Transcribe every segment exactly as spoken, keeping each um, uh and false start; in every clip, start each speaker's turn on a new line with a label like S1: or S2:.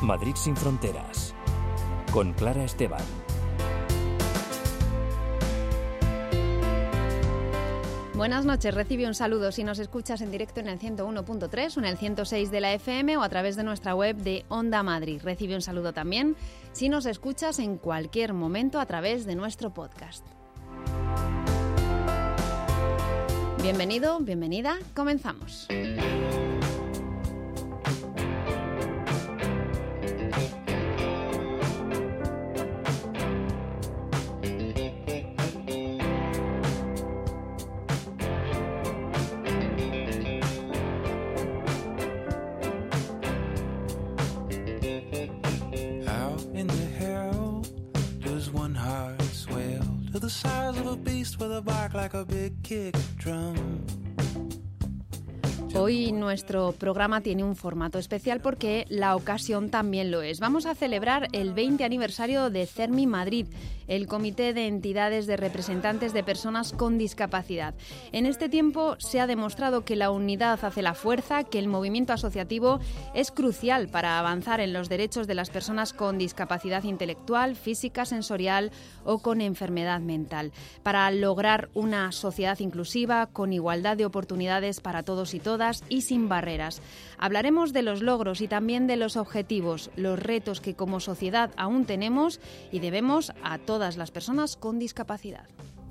S1: Madrid sin fronteras, con Clara Esteban.
S2: Buenas noches, recibe un saludo si nos escuchas en directo en el ciento uno punto tres o en el ciento seis de la F M o a través de nuestra web de Onda Madrid. Recibe un saludo también si nos escuchas en cualquier momento a través de nuestro podcast. Bienvenido, bienvenida, comenzamos. Hoy nuestro programa tiene un formato especial porque la ocasión también lo es. Vamos a celebrar el veinte aniversario de CERMI Madrid, el Comité de Entidades de Representantes de Personas con Discapacidad. En este tiempo se ha demostrado que la unidad hace la fuerza, que el movimiento asociativo es crucial para avanzar en los derechos de las personas con discapacidad intelectual, física, sensorial o con enfermedad mental, para lograr una sociedad inclusiva, con igualdad de oportunidades para todos y todas y sin barreras. Hablaremos de los logros y también de los objetivos, los retos que como sociedad aún tenemos y debemos a todas las personas con discapacidad.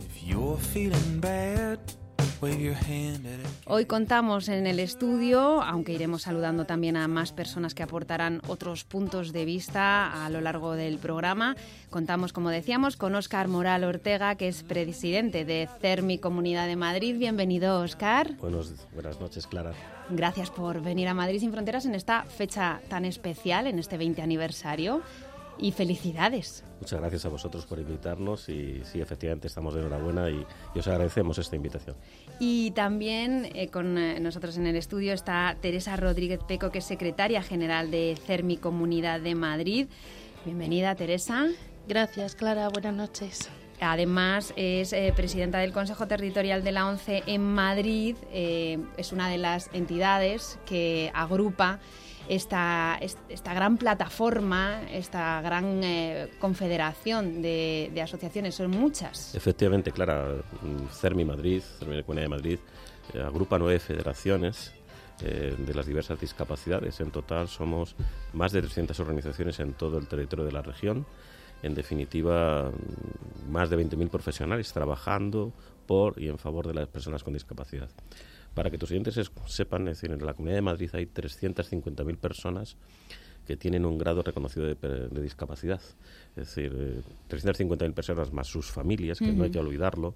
S2: Hoy contamos en el estudio, aunque iremos saludando también a más personas que aportarán otros puntos de vista a lo largo del programa. Contamos, como decíamos, con Óscar Moral Ortega, que es presidente de CERMI Comunidad de Madrid. Bienvenido, Óscar.
S3: Buenos, buenas noches, Clara.
S2: Gracias por venir a Madrid sin fronteras en esta fecha tan especial, en este veinte aniversario. Y felicidades.
S3: Muchas gracias a vosotros por invitarnos y sí, efectivamente estamos de enhorabuena y, y os agradecemos esta invitación.
S2: Y también eh, con eh, nosotros en el estudio está Teresa Rodríguez Peco, que es secretaria general de CERMI Comunidad de Madrid. Bienvenida, Teresa.
S4: Gracias, Clara. Buenas noches.
S2: Además, es eh, presidenta del Consejo Territorial de la ONCE en Madrid. Eh, es una de las entidades que agrupa Esta, esta gran plataforma, esta gran eh, confederación de, de asociaciones, son muchas.
S3: Efectivamente, Clara, CERMI Madrid, CERMI Comunidad de Madrid, eh, agrupa nueve federaciones eh, de las diversas discapacidades. En total somos más de trescientas organizaciones en todo el territorio de la región. En definitiva, más de veinte mil profesionales trabajando por y en favor de las personas con discapacidad. Para que tus oyentes sepan, es decir, en la Comunidad de Madrid hay trescientas cincuenta mil personas que tienen un grado reconocido de, de discapacidad. Es decir, eh, trescientas cincuenta mil personas más sus familias, que uh-huh. no hay que olvidarlo.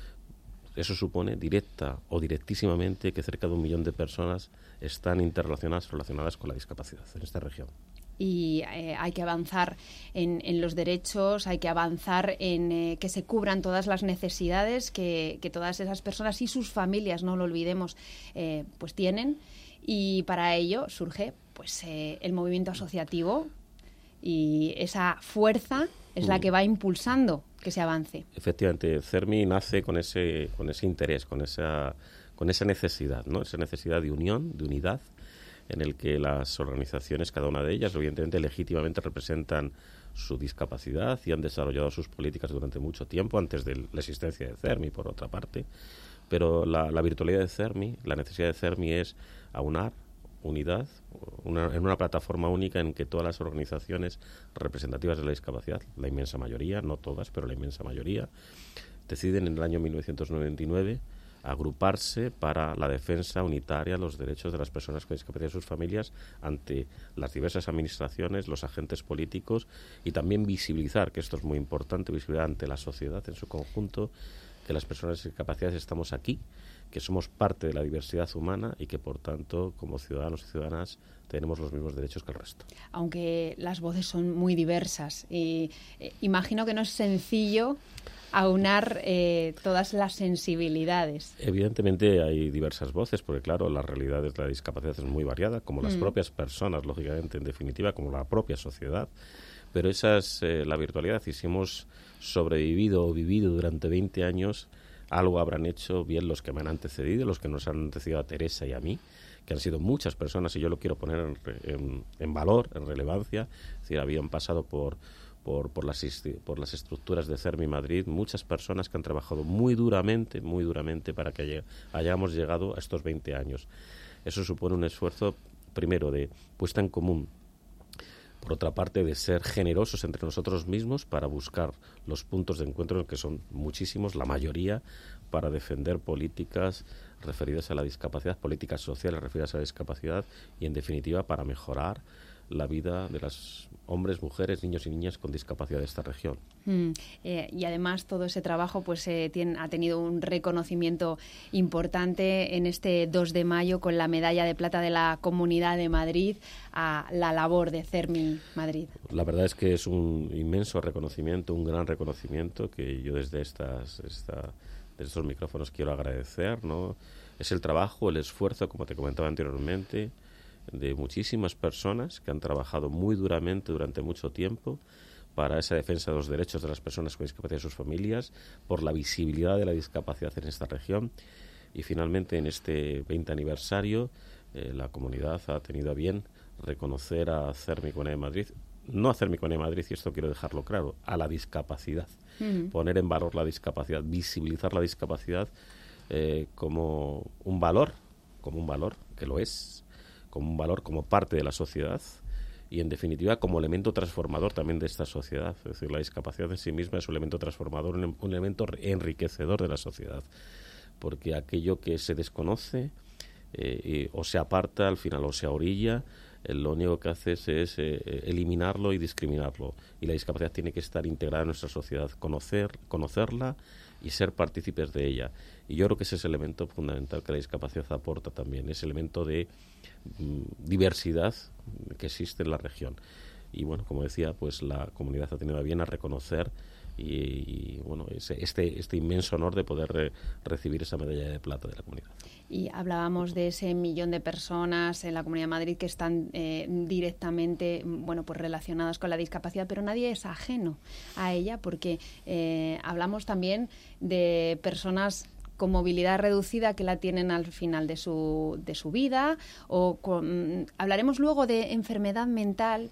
S3: Eso supone directa o directísimamente que cerca de un millón de personas están interrelacionadas relacionadas con la discapacidad en esta región.
S2: Y eh, hay que avanzar en, en los derechos, hay que avanzar en eh, que se cubran todas las necesidades que, que todas esas personas y sus familias, no lo olvidemos, eh, pues tienen. Y para ello surge pues eh, el movimiento asociativo y esa fuerza es la que va impulsando que se avance.
S3: Efectivamente, CERMI nace con ese, con ese interés, con esa, con esa necesidad, ¿no? Esa necesidad de unión, de unidad, en el que las organizaciones, cada una de ellas, evidentemente, legítimamente representan su discapacidad y han desarrollado sus políticas durante mucho tiempo, antes de la existencia de CERMI, por otra parte. Pero la, la virtualidad de CERMI, la necesidad de CERMI es aunar unidad una, en una plataforma única en que todas las organizaciones representativas de la discapacidad, la inmensa mayoría, no todas, pero la inmensa mayoría, deciden en el año mil novecientos noventa y nueve agruparse para la defensa unitaria de los derechos de las personas con discapacidad y sus familias ante las diversas administraciones, los agentes políticos y también visibilizar, que esto es muy importante, visibilizar ante la sociedad en su conjunto, que las personas con discapacidad estamos aquí, que somos parte de la diversidad humana y que, por tanto, como ciudadanos y ciudadanas, tenemos los mismos derechos que el resto.
S2: Aunque las voces son muy diversas y eh, imagino que no es sencillo aunar eh, todas las sensibilidades.
S3: Evidentemente hay diversas voces, porque claro, la realidad de la discapacidad es muy variada, como las mm. propias personas, lógicamente, en definitiva, como la propia sociedad. Pero esa es eh, la virtualidad, y si hemos sobrevivido o vivido durante veinte años, algo habrán hecho bien los que me han antecedido, los que nos han antecedido a Teresa y a mí, que han sido muchas personas, y yo lo quiero poner en, en, en valor, en relevancia. Es decir, habían pasado por, por, por, las, por las estructuras de CERMI Madrid muchas personas que han trabajado muy duramente, muy duramente para que hayamos llegado a estos veinte años. Eso supone un esfuerzo, primero, de puesta en común, por otra parte, de ser generosos entre nosotros mismos para buscar los puntos de encuentro, que son muchísimos, la mayoría, para defender políticas referidas a la discapacidad, políticas sociales referidas a la discapacidad y, en definitiva, para mejorar la vida de los hombres, mujeres, niños y niñas con discapacidad de esta región.
S2: Mm, eh, y además todo ese trabajo pues eh, tiene, ha tenido un reconocimiento importante en este dos de mayo con la medalla de plata de la Comunidad de Madrid a la labor de CERMI Madrid.
S3: La verdad es que es un inmenso reconocimiento, un gran reconocimiento que yo desde estas, esta, desde estos micrófonos quiero agradecer, ¿no? Es el trabajo, el esfuerzo, como te comentaba anteriormente, de muchísimas personas que han trabajado muy duramente durante mucho tiempo para esa defensa de los derechos de las personas con discapacidad y sus familias, por la visibilidad de la discapacidad en esta región. Y finalmente, en este veinte aniversario, eh, la comunidad ha tenido a bien reconocer a CERMI Comunidad de Madrid, no a CERMI Comunidad de Madrid, y esto quiero dejarlo claro, a la discapacidad. Uh-huh. Poner en valor la discapacidad, visibilizar la discapacidad eh, como un valor, como un valor, que lo es, como un valor, como parte de la sociedad y, en definitiva, como elemento transformador también de esta sociedad. Es decir, la discapacidad en sí misma es un elemento transformador, un, un elemento enriquecedor de la sociedad, porque aquello que se desconoce eh, y, o se aparta, al final, o se orilla, eh, lo único que hace es, es eh, eliminarlo y discriminarlo. Y la discapacidad tiene que estar integrada en nuestra sociedad, conocer, conocerla y ser partícipes de ella. Y yo creo que ese es el elemento fundamental que la discapacidad aporta también, ese elemento de mm, diversidad que existe en la región. Y bueno, como decía, pues la comunidad ha tenido a bien a reconocer y, y bueno, ese, este, este inmenso honor de poder re, recibir esa medalla de plata de la comunidad.
S2: Y hablábamos de ese millón de personas en la Comunidad de Madrid que están eh, directamente, bueno, pues relacionadas con la discapacidad, pero nadie es ajeno a ella, porque eh, hablamos también de personas con movilidad reducida que la tienen al final de su, de su vida, o con, hablaremos luego de enfermedad mental,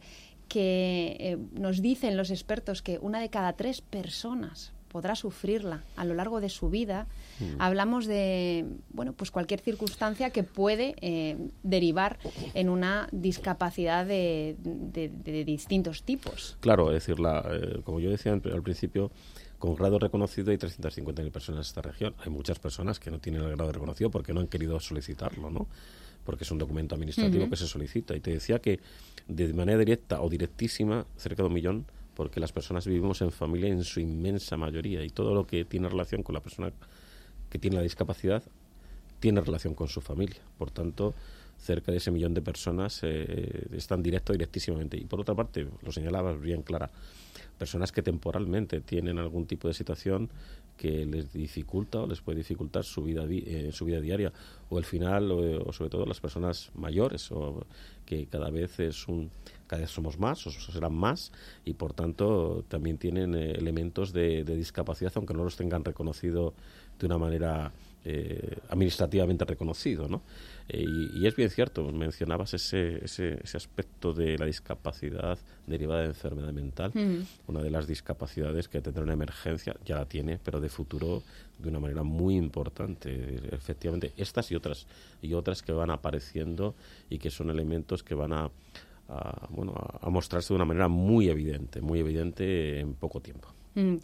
S2: que eh, nos dicen los expertos que una de cada tres personas podrá sufrirla a lo largo de su vida. Mm. Hablamos de, bueno, pues cualquier circunstancia que puede eh, derivar en una discapacidad de, de, de distintos tipos.
S3: Claro, es decir, la, eh, como yo decía al principio, con grado reconocido hay trescientas cincuenta mil personas en esta región. Hay muchas personas que no tienen el grado reconocido porque no han querido solicitarlo, ¿no? Porque es un documento administrativo uh-huh. que se solicita. Y te decía que de manera directa o directísima, cerca de un millón, porque las personas vivimos en familia en su inmensa mayoría, y todo lo que tiene relación con la persona que tiene la discapacidad tiene relación con su familia. Por tanto, cerca de ese millón de personas eh, están directo o directísimamente. Y por otra parte, lo señalabas bien, Clara, personas que temporalmente tienen algún tipo de situación que les dificulta o les puede dificultar su vida di- eh, su vida diaria, o al final, o, o sobre todo las personas mayores, o que cada vez es un cada vez somos más, o serán más, y por tanto también tienen eh, elementos de, de discapacidad, aunque no los tengan reconocido de una manera eh, administrativamente reconocido, ¿no? Eh, y, y es bien cierto, mencionabas ese, ese, ese aspecto de la discapacidad derivada de enfermedad mental, mm. una de las discapacidades que tendrá una emergencia, ya la tiene, pero de futuro de una manera muy importante. Efectivamente, estas y otras, y otras que van apareciendo y que son elementos que van a A, bueno, a, a mostrarse de una manera muy evidente, muy evidente en poco tiempo.
S2: Mm.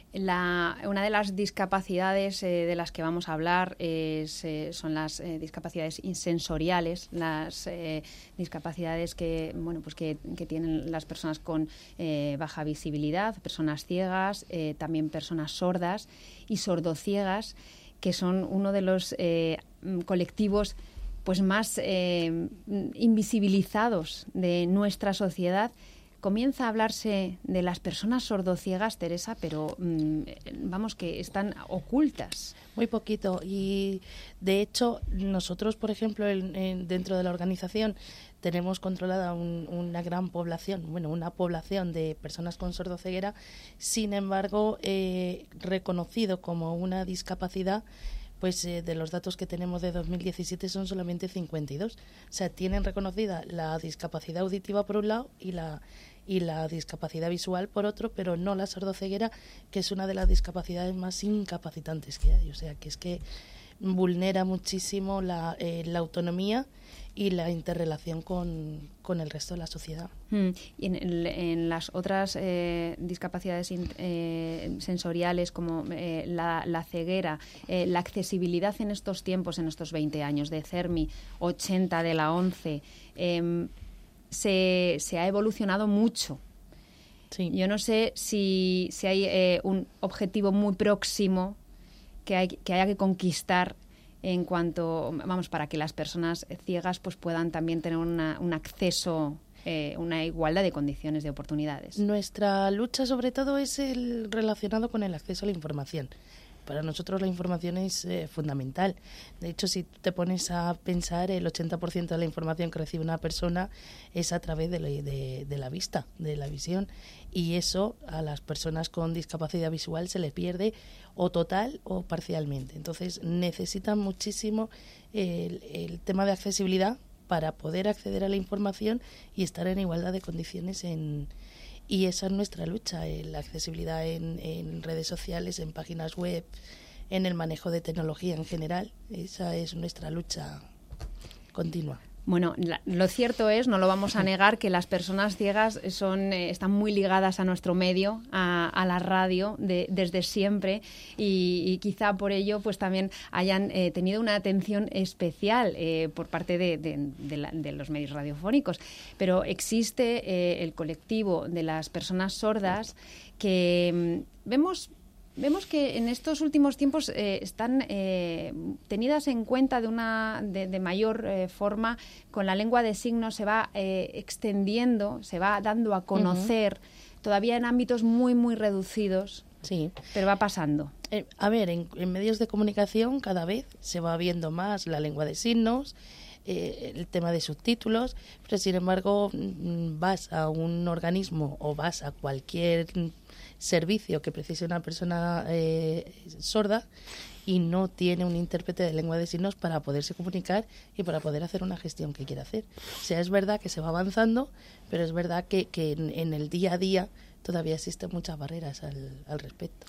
S2: La, una de las discapacidades eh, de las que vamos a hablar es, eh, son las eh, discapacidades sensoriales, las eh, discapacidades que, bueno, pues que, que tienen las personas con eh, baja visibilidad, personas ciegas, eh, también personas sordas y sordociegas, que son uno de los eh, colectivos pues más eh, invisibilizados de nuestra sociedad. Comienza a hablarse de las personas sordociegas, Teresa, pero mmm, vamos, que están ocultas.
S4: Muy poquito. Y de hecho, nosotros, por ejemplo, en, en, dentro de la organización tenemos controlada un, una gran población, bueno, una población de personas con sordoceguera. Sin embargo, eh, reconocido como una discapacidad, pues eh, de los datos que tenemos de dos mil diecisiete son solamente cincuenta y dos. O sea, tienen reconocida la discapacidad auditiva por un lado y la y la discapacidad visual por otro, pero no la sordoceguera, que es una de las discapacidades más incapacitantes que hay. O sea, que es que vulnera muchísimo la, eh, la autonomía y la interrelación con, con el resto de la sociedad.
S2: Mm. Y en, en las otras eh, discapacidades in, eh, sensoriales como eh, la, la ceguera, eh, la accesibilidad en estos tiempos, en estos veinte años de CERMI, ochenta de la ONCE, eh, se, se ha evolucionado mucho.
S4: Sí.
S2: Yo no sé si, si hay eh, un objetivo muy próximo que, hay, que haya que conquistar en cuanto, vamos, para que las personas ciegas pues puedan también tener una, un acceso, eh, una igualdad de condiciones, de oportunidades.
S4: Nuestra lucha sobre todo es el relacionado con el acceso a la información. Para nosotros la información es eh, fundamental. De hecho, si te pones a pensar, el ochenta por ciento de la información que recibe una persona es a través de la, de, de la vista, de la visión. Y eso a las personas con discapacidad visual se les pierde o total o parcialmente. Entonces necesitan muchísimo el, el tema de accesibilidad para poder acceder a la información y estar en igualdad de condiciones en... Y esa es nuestra lucha, en la accesibilidad en, en redes sociales, en páginas web, en el manejo de tecnología en general. Esa es nuestra lucha continua.
S2: Bueno, la, lo cierto es, no lo vamos a negar, que las personas ciegas son eh, están muy ligadas a nuestro medio, a, a la radio, de, desde siempre, y, y quizá por ello pues también hayan eh, tenido una atención especial eh, por parte de, de, de, la, de los medios radiofónicos. Pero existe eh, el colectivo de las personas sordas que mm, vemos... Vemos que en estos últimos tiempos eh, están eh, tenidas en cuenta de una de, de mayor eh, forma. Con la lengua de signos se va eh, extendiendo, se va dando a conocer, uh-huh. todavía en ámbitos muy, muy reducidos,
S4: sí,
S2: pero va pasando.
S4: Eh, a ver, en, en medios de comunicación cada vez se va viendo más la lengua de signos, eh, el tema de subtítulos, pero sin embargo vas a un organismo o vas a cualquier servicio que precise una persona eh, sorda y no tiene un intérprete de lengua de signos para poderse comunicar y para poder hacer una gestión que quiera hacer. O sea, es verdad que se va avanzando, pero es verdad que, que en, en el día a día todavía existen muchas barreras al, al respecto.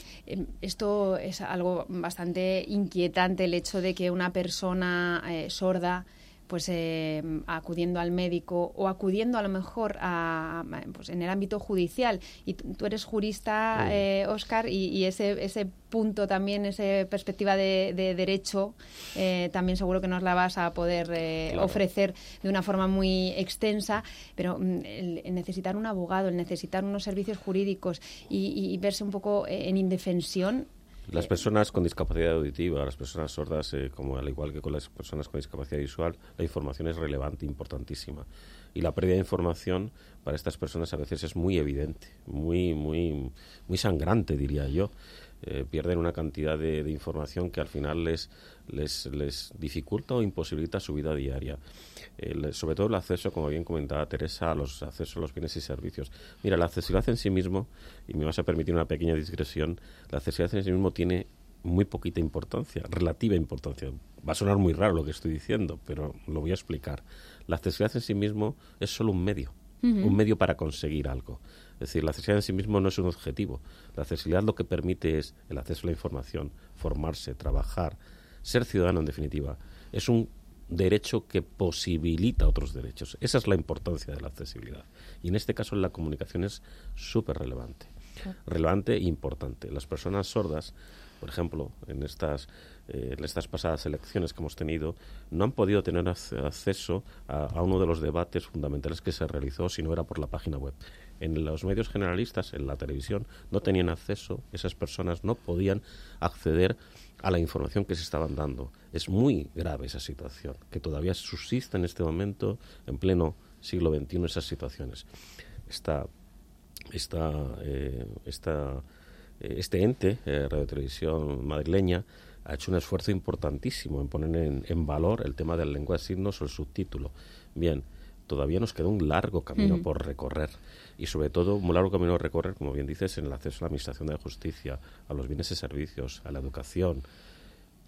S2: Esto es algo bastante inquietante, el hecho de que una persona eh, sorda pues eh, acudiendo al médico o acudiendo a lo mejor a, pues en el ámbito judicial, y tú eres jurista, eh, Óscar, y, y ese ese punto también, esa perspectiva de, de derecho, eh, también seguro que nos la vas a poder eh, claro. ofrecer de una forma muy extensa, pero el, el necesitar un abogado, el necesitar unos servicios jurídicos y, y verse un poco en indefensión.
S3: Las personas con discapacidad auditiva, las personas sordas, eh, como al igual que con las personas con discapacidad visual, la información es relevante, importantísima. Y la pérdida de información para estas personas a veces es muy evidente, muy, muy, muy sangrante, diría yo. Eh, pierden una cantidad de, de información que al final les, les, les dificulta o imposibilita su vida diaria. Eh, sobre todo el acceso, como bien comentaba Teresa, a los accesos a los bienes y servicios. Mira, la accesibilidad en sí mismo, y me vas a permitir una pequeña digresión, la accesibilidad en sí mismo tiene muy poquita importancia, relativa importancia. Va a sonar muy raro lo que estoy diciendo, pero lo voy a explicar. La accesibilidad en sí mismo es solo un medio, uh-huh. un medio para conseguir algo. Es decir, la accesibilidad en sí mismo no es un objetivo. La accesibilidad lo que permite es el acceso a la información, formarse, trabajar, ser ciudadano en definitiva. Es un derecho que posibilita otros derechos. Esa es la importancia de la accesibilidad. Y en este caso la comunicación es súper relevante. Relevante e importante. Las personas sordas, por ejemplo, en estas, eh, en estas pasadas elecciones que hemos tenido, no han podido tener acceso a, a uno de los debates fundamentales que se realizó si no era por la página web. En los medios generalistas, en la televisión, no tenían acceso, esas personas no podían acceder a la información que se estaban dando. Es muy grave esa situación, que todavía subsiste en este momento, en pleno siglo veintiuno, esas situaciones. Esta, esta, eh, esta, eh, este ente, eh, Radio Televisión madrileña, ha hecho un esfuerzo importantísimo en poner en, en valor el tema de la lengua de signos o el subtítulo. Bien, todavía nos queda un largo camino uh-huh. por recorrer, y sobre todo un largo camino a recorrer, como bien dices, en el acceso a la administración de la justicia, a los bienes y servicios, a la educación.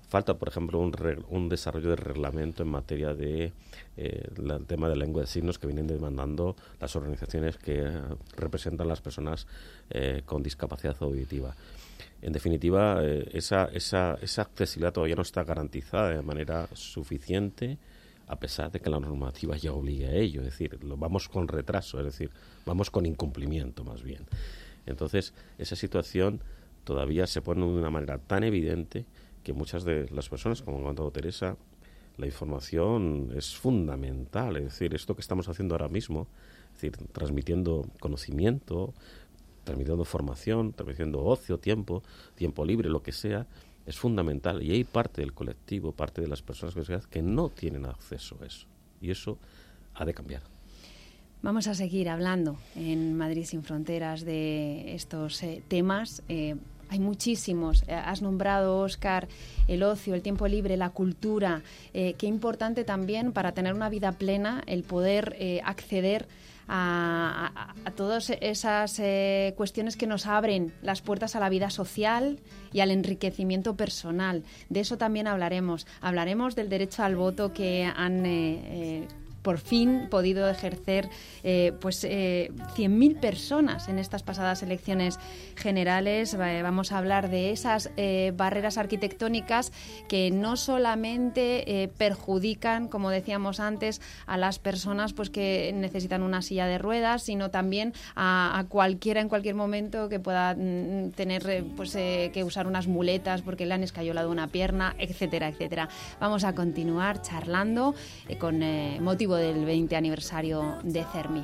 S3: Falta, por ejemplo, un, re, un desarrollo de reglamento en materia de eh, la, el tema de la lengua de signos que vienen demandando las organizaciones que eh, representan las personas eh, con discapacidad auditiva. En definitiva, eh, esa, esa, esa accesibilidad todavía no está garantizada de manera suficiente, a pesar de que la normativa ya obligue a ello. Es decir, lo vamos con retraso, es decir, vamos con incumplimiento más bien. Entonces, esa situación todavía se pone de una manera tan evidente que muchas de las personas, como ha comentado Teresa, la información es fundamental. Es decir, esto que estamos haciendo ahora mismo, es decir, transmitiendo conocimiento, transmitiendo formación, transmitiendo ocio, tiempo, tiempo libre, lo que sea, es fundamental. Y hay parte del colectivo, parte de las personas con discapacidad que no tienen acceso a eso. Y eso ha de cambiar.
S2: Vamos a seguir hablando en Madrid sin Fronteras de estos eh, temas. Eh, Hay muchísimos. Has nombrado, Óscar, el ocio, el tiempo libre, la cultura. Eh, qué importante también para tener una vida plena el poder eh, acceder a, a, a todas esas eh, cuestiones que nos abren las puertas a la vida social y al enriquecimiento personal. De eso también hablaremos. Hablaremos del derecho al voto que han... Eh, eh, por fin podido ejercer eh, pues eh, cien mil personas en estas pasadas elecciones generales. Eh, vamos a hablar de esas eh, barreras arquitectónicas que no solamente eh, perjudican, como decíamos antes, a las personas pues que necesitan una silla de ruedas, sino también a, a cualquiera en cualquier momento que pueda mm, tener eh, pues eh, que usar unas muletas porque le han escayolado una pierna, etcétera, etcétera. Vamos a continuar charlando eh, con eh, motivo del veinte aniversario de CERMI.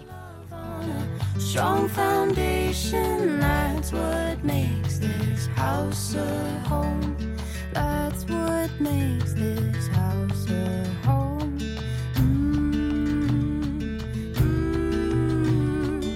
S5: Strong foundation, that's what makes this house a home. That's what makes this house a home. Mm, mm, mm.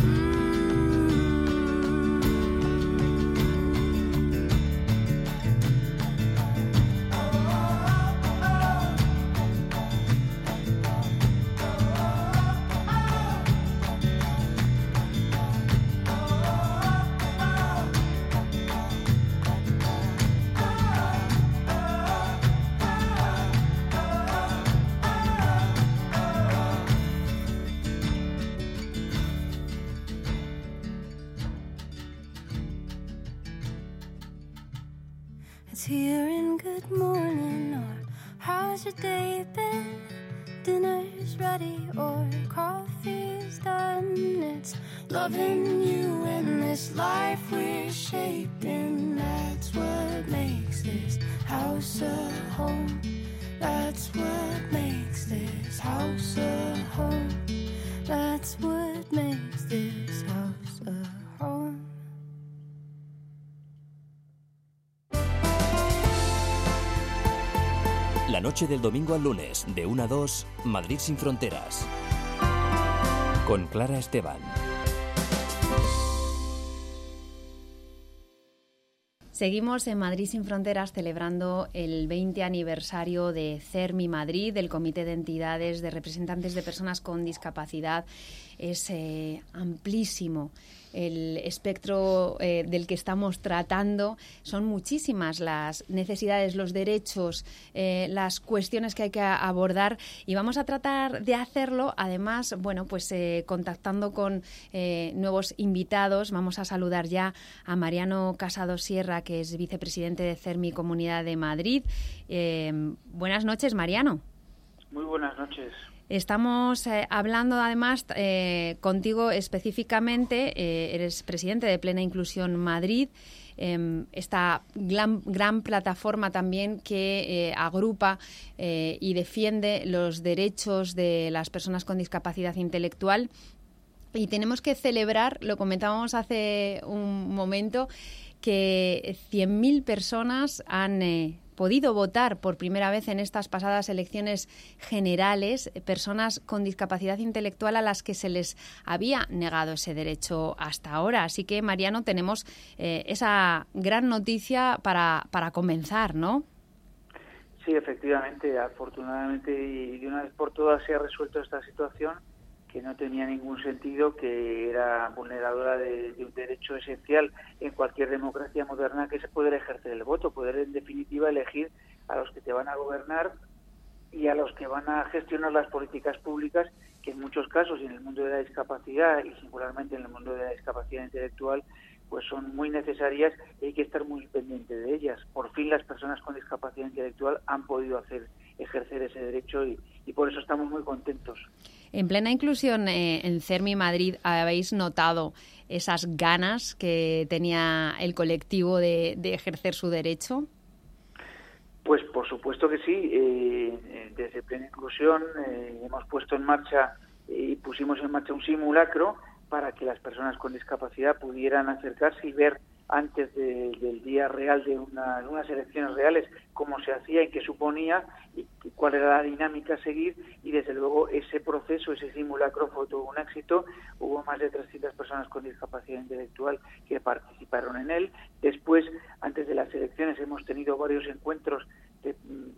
S5: It's here in good morning, or how's your day been? Dinner's ready or coffee's done. It's loving you and this life we're shaping. That's what makes this house a home. That's what makes this house a home. That's what makes this house a home.
S1: La noche del domingo al lunes, de una a dos, Madrid sin Fronteras. Con Clara Esteban.
S2: Seguimos en Madrid sin Fronteras celebrando el veinte aniversario de CERMI Madrid, del Comité de Entidades de Representantes de Personas con Discapacidad. Es eh, amplísimo el espectro eh, del que estamos tratando. Son muchísimas las necesidades, los derechos, eh, las cuestiones que hay que abordar, y vamos a tratar de hacerlo, además, bueno, pues eh, contactando con eh, nuevos invitados. Vamos a saludar ya a Mariano Casado Sierra, que es vicepresidente de CERMI Comunidad de Madrid. Eh, buenas noches, Mariano.
S6: Muy buenas noches.
S2: Estamos eh, hablando además eh, contigo específicamente, eh, eres presidente de Plena Inclusión Madrid, eh, esta gran, gran plataforma también que eh, agrupa eh, y defiende los derechos de las personas con discapacidad intelectual. Y tenemos que celebrar, lo comentábamos hace un momento, que cien mil personas han eh, podido votar por primera vez en estas pasadas elecciones generales, personas con discapacidad intelectual a las que se les había negado ese derecho hasta ahora. Así que, Mariano, tenemos eh, esa gran noticia para, para comenzar, ¿no?
S6: Sí, efectivamente, afortunadamente y de una vez por todas se ha resuelto esta situación que no tenía ningún sentido, que era vulneradora de, de un derecho esencial en cualquier democracia moderna, que es poder ejercer el voto, poder en definitiva elegir a los que te van a gobernar y a los que van a gestionar las políticas públicas, que en muchos casos, y en el mundo de la discapacidad y singularmente en el mundo de la discapacidad intelectual, pues son muy necesarias y hay que estar muy pendiente de ellas. Por fin las personas con discapacidad intelectual han podido hacer ejercer ese derecho y, y por eso estamos muy contentos.
S2: En plena inclusión eh, en CERMI Madrid, ¿habéis notado esas ganas que tenía el colectivo de, de ejercer su derecho?
S6: Pues por supuesto que sí. Eh, desde Plena Inclusión eh, hemos puesto en marcha y pusimos en marcha un simulacro para que las personas con discapacidad pudieran acercarse y ver antes de, del día real de, una, de unas elecciones reales cómo se hacía y qué suponía y cuál era la dinámica a seguir, y desde luego ese proceso, ese simulacro fue todo un éxito. Hubo más de trescientas personas con discapacidad intelectual que participaron en él. Después, antes de las elecciones, hemos tenido varios encuentros de,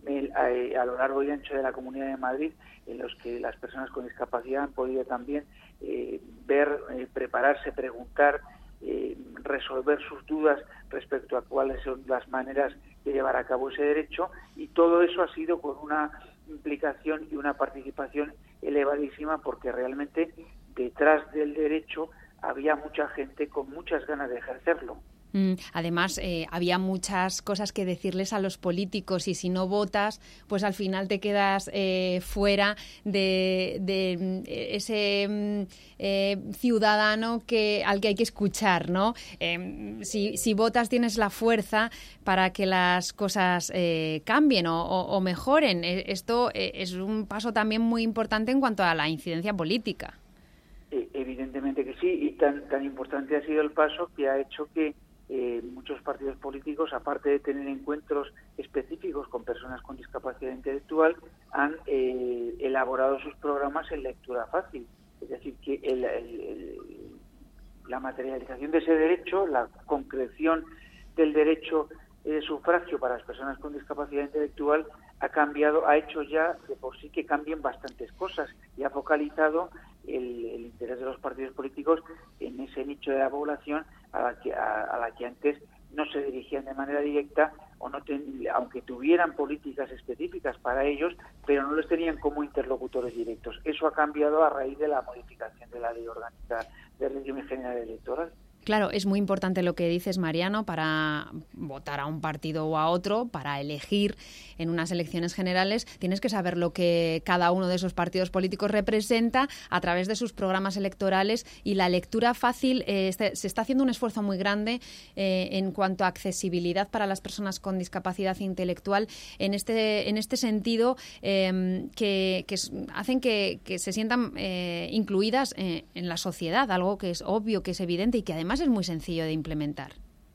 S6: a, a lo largo y ancho de la Comunidad de Madrid, en los que las personas con discapacidad han podido también eh, ver, eh, prepararse, preguntar, Eh, resolver sus dudas respecto a cuáles son las maneras de llevar a cabo ese derecho, y todo eso ha sido con una implicación y una participación elevadísima, porque realmente detrás del derecho había mucha gente con muchas ganas de ejercerlo.
S2: Además, eh, había muchas cosas que decirles a los políticos, y si no votas, pues al final te quedas eh, fuera de, de ese eh, ciudadano que al que hay que escuchar, ¿no? Eh, si, si votas tienes la fuerza para que las cosas eh, cambien o, o, o mejoren. Esto eh, es un paso también muy importante en cuanto a la incidencia política.
S6: Evidentemente que sí, y tan, tan importante ha sido el paso que ha hecho que Eh, muchos partidos políticos, aparte de tener encuentros específicos con personas con discapacidad intelectual, han eh, elaborado sus programas en lectura fácil. Es decir, que el, el, el, la materialización de ese derecho, la concreción del derecho de sufragio para las personas con discapacidad intelectual ha cambiado, ha hecho ya de por sí que cambien bastantes cosas, y ha focalizado el, el interés de los partidos políticos en ese nicho de la población a la que a, a la que antes no se dirigían de manera directa, o no ten, aunque tuvieran políticas específicas para ellos, pero no los tenían como interlocutores directos. Eso ha cambiado a raíz de la modificación de la Ley Orgánica del Régimen General Electoral.
S2: Claro, es muy importante lo que dices, Mariano, para votar a un partido o a otro, para elegir en unas elecciones generales. Tienes que saber lo que cada uno de esos partidos políticos representa a través de sus programas electorales, y la lectura fácil, eh, este, se está haciendo un esfuerzo muy grande eh, en cuanto a accesibilidad para las personas con discapacidad intelectual. En este, en este sentido, eh, que, que hacen que, que se sientan eh, incluidas eh, en la sociedad, algo que es obvio, que es evidente y que además es muy sencillo de implementar.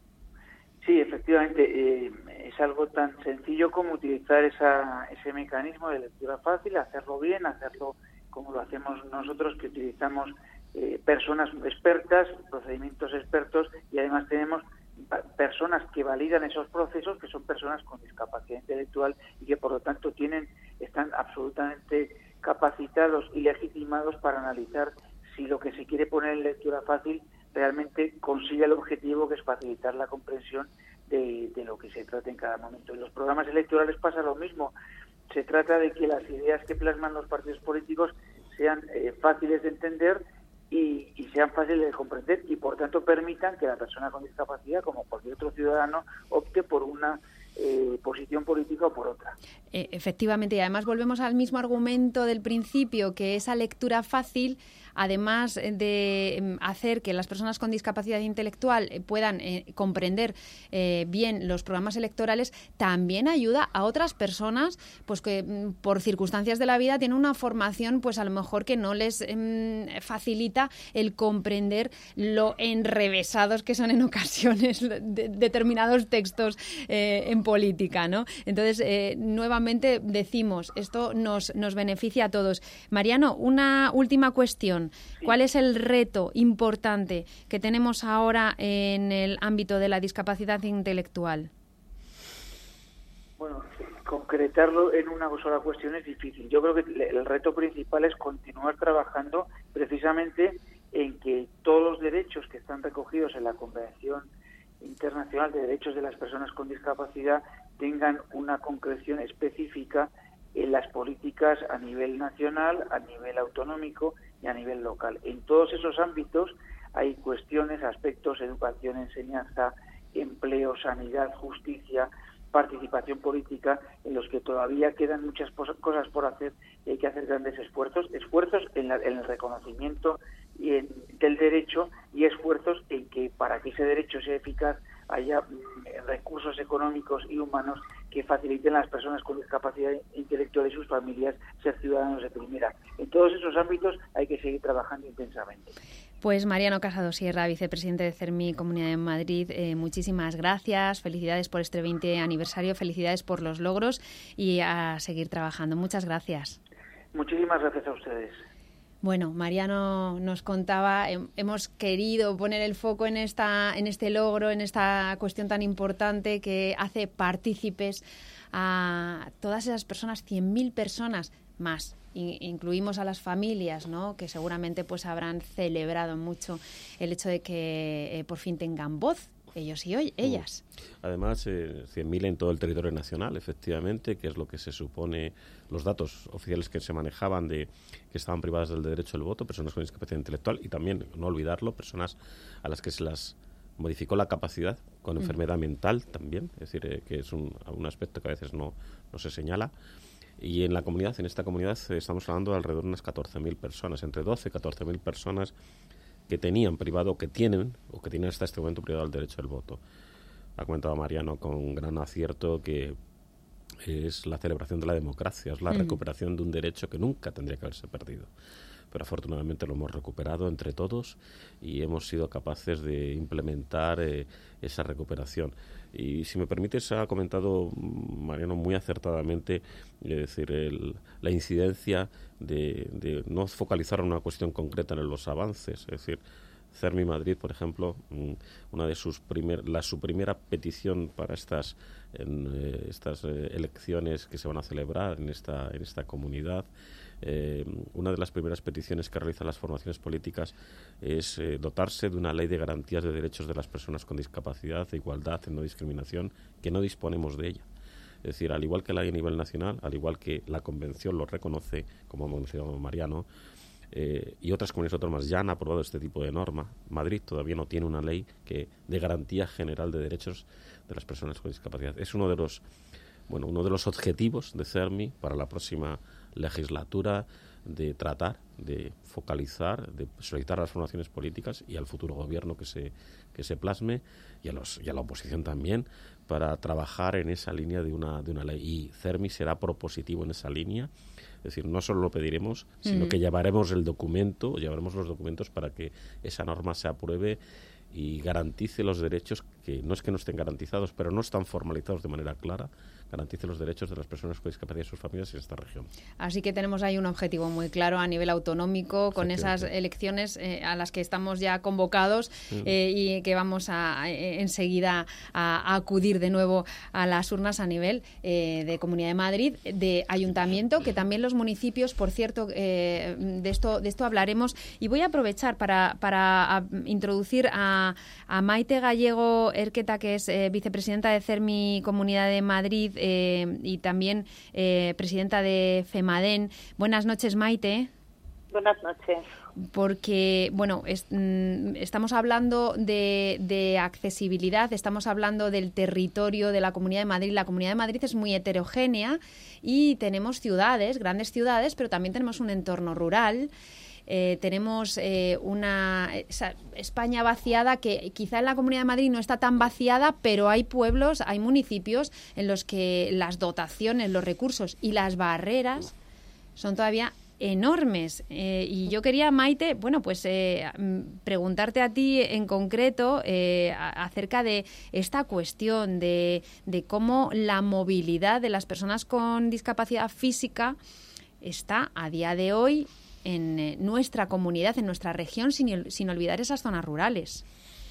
S6: Sí, efectivamente, eh, es algo tan sencillo como utilizar esa, ese mecanismo de lectura fácil, hacerlo bien, hacerlo como lo hacemos nosotros, que utilizamos eh, personas expertas, procedimientos expertos, y además tenemos personas que validan esos procesos, que son personas con discapacidad intelectual y que por lo tanto tienen, están absolutamente capacitados y legitimados para analizar si lo que se quiere poner en lectura fácil realmente consigue el objetivo, que es facilitar la comprensión de, de lo que se trata en cada momento. En los programas electorales pasa lo mismo. Se trata de que las ideas que plasman los partidos políticos sean eh, fáciles de entender y, y sean fáciles de comprender, y por tanto permitan que la persona con discapacidad, como cualquier otro ciudadano, opte por una eh, posición política o por otra.
S2: Eh, efectivamente, y además volvemos al mismo argumento del principio, que esa lectura fácil, además de hacer que las personas con discapacidad intelectual puedan eh, comprender eh, bien los programas electorales, también ayuda a otras personas pues que por circunstancias de la vida tienen una formación pues a lo mejor que no les eh, facilita el comprender lo enrevesados que son en ocasiones de, determinados textos eh, en política, ¿no? Entonces, eh, nuevamente decimos, esto nos, nos beneficia a todos. Mariano, una última cuestión. ¿Cuál es el reto importante que tenemos ahora en el ámbito de la discapacidad intelectual?
S6: Bueno, concretarlo en una sola cuestión es difícil. Yo creo que el reto principal es continuar trabajando precisamente en que todos los derechos que están recogidos en la Convención Internacional de Derechos de las Personas con Discapacidad tengan una concreción específica en las políticas a nivel nacional, a nivel autonómico y a nivel local. En todos esos ámbitos hay cuestiones, aspectos, educación, enseñanza, empleo, sanidad, justicia, participación política, en los que todavía quedan muchas cosas por hacer y hay que hacer grandes esfuerzos, esfuerzos en, la, en el reconocimiento y en, del derecho y esfuerzos en que para que ese derecho sea eficaz haya mm, recursos económicos y humanos que faciliten a las personas con discapacidad intelectual y sus familias ser ciudadanos de primera. En todos esos ámbitos hay que seguir trabajando intensamente.
S2: Pues Mariano Casado Sierra, vicepresidente de CERMI Comunidad de Madrid, eh, muchísimas gracias, felicidades por este veinte aniversario, felicidades por los logros y a seguir trabajando. Muchas gracias.
S6: Muchísimas gracias a ustedes.
S2: Bueno, Mariano nos contaba, hemos querido poner el foco en esta, en este logro, en esta cuestión tan importante que hace partícipes a todas esas personas, cien mil personas más. Incluimos a las familias, ¿no?, que seguramente pues habrán celebrado mucho el hecho de que eh, por fin tengan voz, ellos y hoy, ellas.
S3: Además, eh, cien mil en todo el territorio nacional, efectivamente, que es lo que se supone, los datos oficiales que se manejaban de que estaban privadas del derecho al voto, personas con discapacidad intelectual, y también, no olvidarlo, personas a las que se las modificó la capacidad con mm. enfermedad mental también, es decir, eh, que es un, un aspecto que a veces no, no se señala. Y en la comunidad, en esta comunidad, eh, estamos hablando de alrededor de unas catorce mil personas, entre doce y catorce mil personas que tenían privado, que tienen, o que tienen hasta este momento privado el derecho al voto. Ha comentado Mariano con gran acierto que es la celebración de la democracia, es la mm. recuperación de un derecho que nunca tendría que haberse perdido. Pero afortunadamente lo hemos recuperado entre todos y hemos sido capaces de implementar eh, esa recuperación. Y si me permites, ha comentado Mariano muy acertadamente, es decir, el, la incidencia de, de no focalizar una cuestión concreta en los avances. Es decir, CERMI Madrid, por ejemplo, una de sus primer, la, su primera petición para estas, en, eh, estas eh, elecciones que se van a celebrar en esta, en esta comunidad, Eh, una de las primeras peticiones que realizan las formaciones políticas es eh, dotarse de una ley de garantías de derechos de las personas con discapacidad, de igualdad, de no discriminación, que no disponemos de ella. Es decir, al igual que la ley a nivel nacional, al igual que la Convención lo reconoce, como ha mencionado Mariano, eh, y otras comunidades autónomas ya han aprobado este tipo de norma, Madrid todavía no tiene una ley que de garantía general de derechos de las personas con discapacidad. Es uno de los Bueno, uno de los objetivos de CERMI para la próxima legislatura, de tratar, de focalizar, de solicitar a las formaciones políticas y al futuro gobierno que se que se plasme y a los y a la oposición también para trabajar en esa línea de una de una ley. Y CERMI será propositivo en esa línea. Es decir, no solo lo pediremos, sino mm. que llevaremos el documento, llevaremos los documentos para que esa norma se apruebe y garantice los derechos que no es que no estén garantizados, pero no están formalizados de manera clara, garantice los derechos de las personas con discapacidad y sus familias en esta región.
S2: Así que tenemos ahí un objetivo muy claro a nivel autonómico con esas elecciones eh, a las que estamos ya convocados mm. eh, y que vamos a, a enseguida a, a acudir de nuevo a las urnas a nivel eh, de Comunidad de Madrid, de Ayuntamiento, que también los municipios, por cierto, eh, de esto de esto hablaremos. Y voy a aprovechar para, para a, introducir a, a Maite Gallego Erqueta, que es eh, vicepresidenta de CERMI Comunidad de Madrid, Eh, y también eh, presidenta de FEMADEN. Buenas noches, Maite.
S7: Buenas noches.
S2: Porque, bueno, es, mm, estamos hablando de, de accesibilidad, estamos hablando del territorio de la Comunidad de Madrid. La Comunidad de Madrid es muy heterogénea y tenemos ciudades, grandes ciudades, pero también tenemos un entorno rural. Eh, tenemos eh, una esa España vaciada que quizá en la Comunidad de Madrid no está tan vaciada, pero hay pueblos, hay municipios en los que las dotaciones, los recursos y las barreras son todavía enormes. Eh, y yo quería, Maite, bueno, pues eh, preguntarte a ti en concreto eh, acerca de esta cuestión de, de cómo la movilidad de las personas con discapacidad física está a día de hoy en eh, nuestra comunidad, en nuestra región, sin, sin olvidar esas zonas rurales.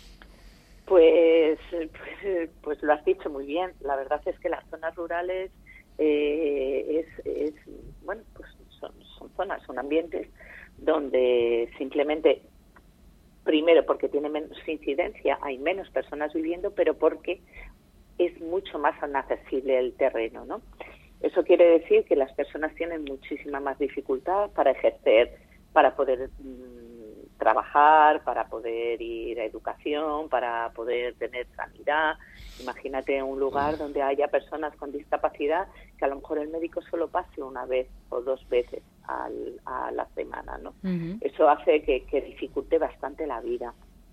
S7: Pues, pues, pues lo has dicho muy bien. La verdad es que las zonas rurales eh, es, es, bueno, pues son, son zonas, son ambientes donde simplemente, primero porque tiene menos incidencia, hay menos personas viviendo, pero porque es mucho más inaccesible el terreno, ¿no? Eso quiere decir que las personas tienen muchísima más dificultad para ejercer, para poder mmm, trabajar, para poder ir a educación, para poder tener sanidad. Imagínate un lugar donde haya personas con discapacidad que a lo mejor el médico solo pase una vez o dos veces al, a la semana, ¿no? Uh-huh. Eso hace que, que dificulte bastante la vida.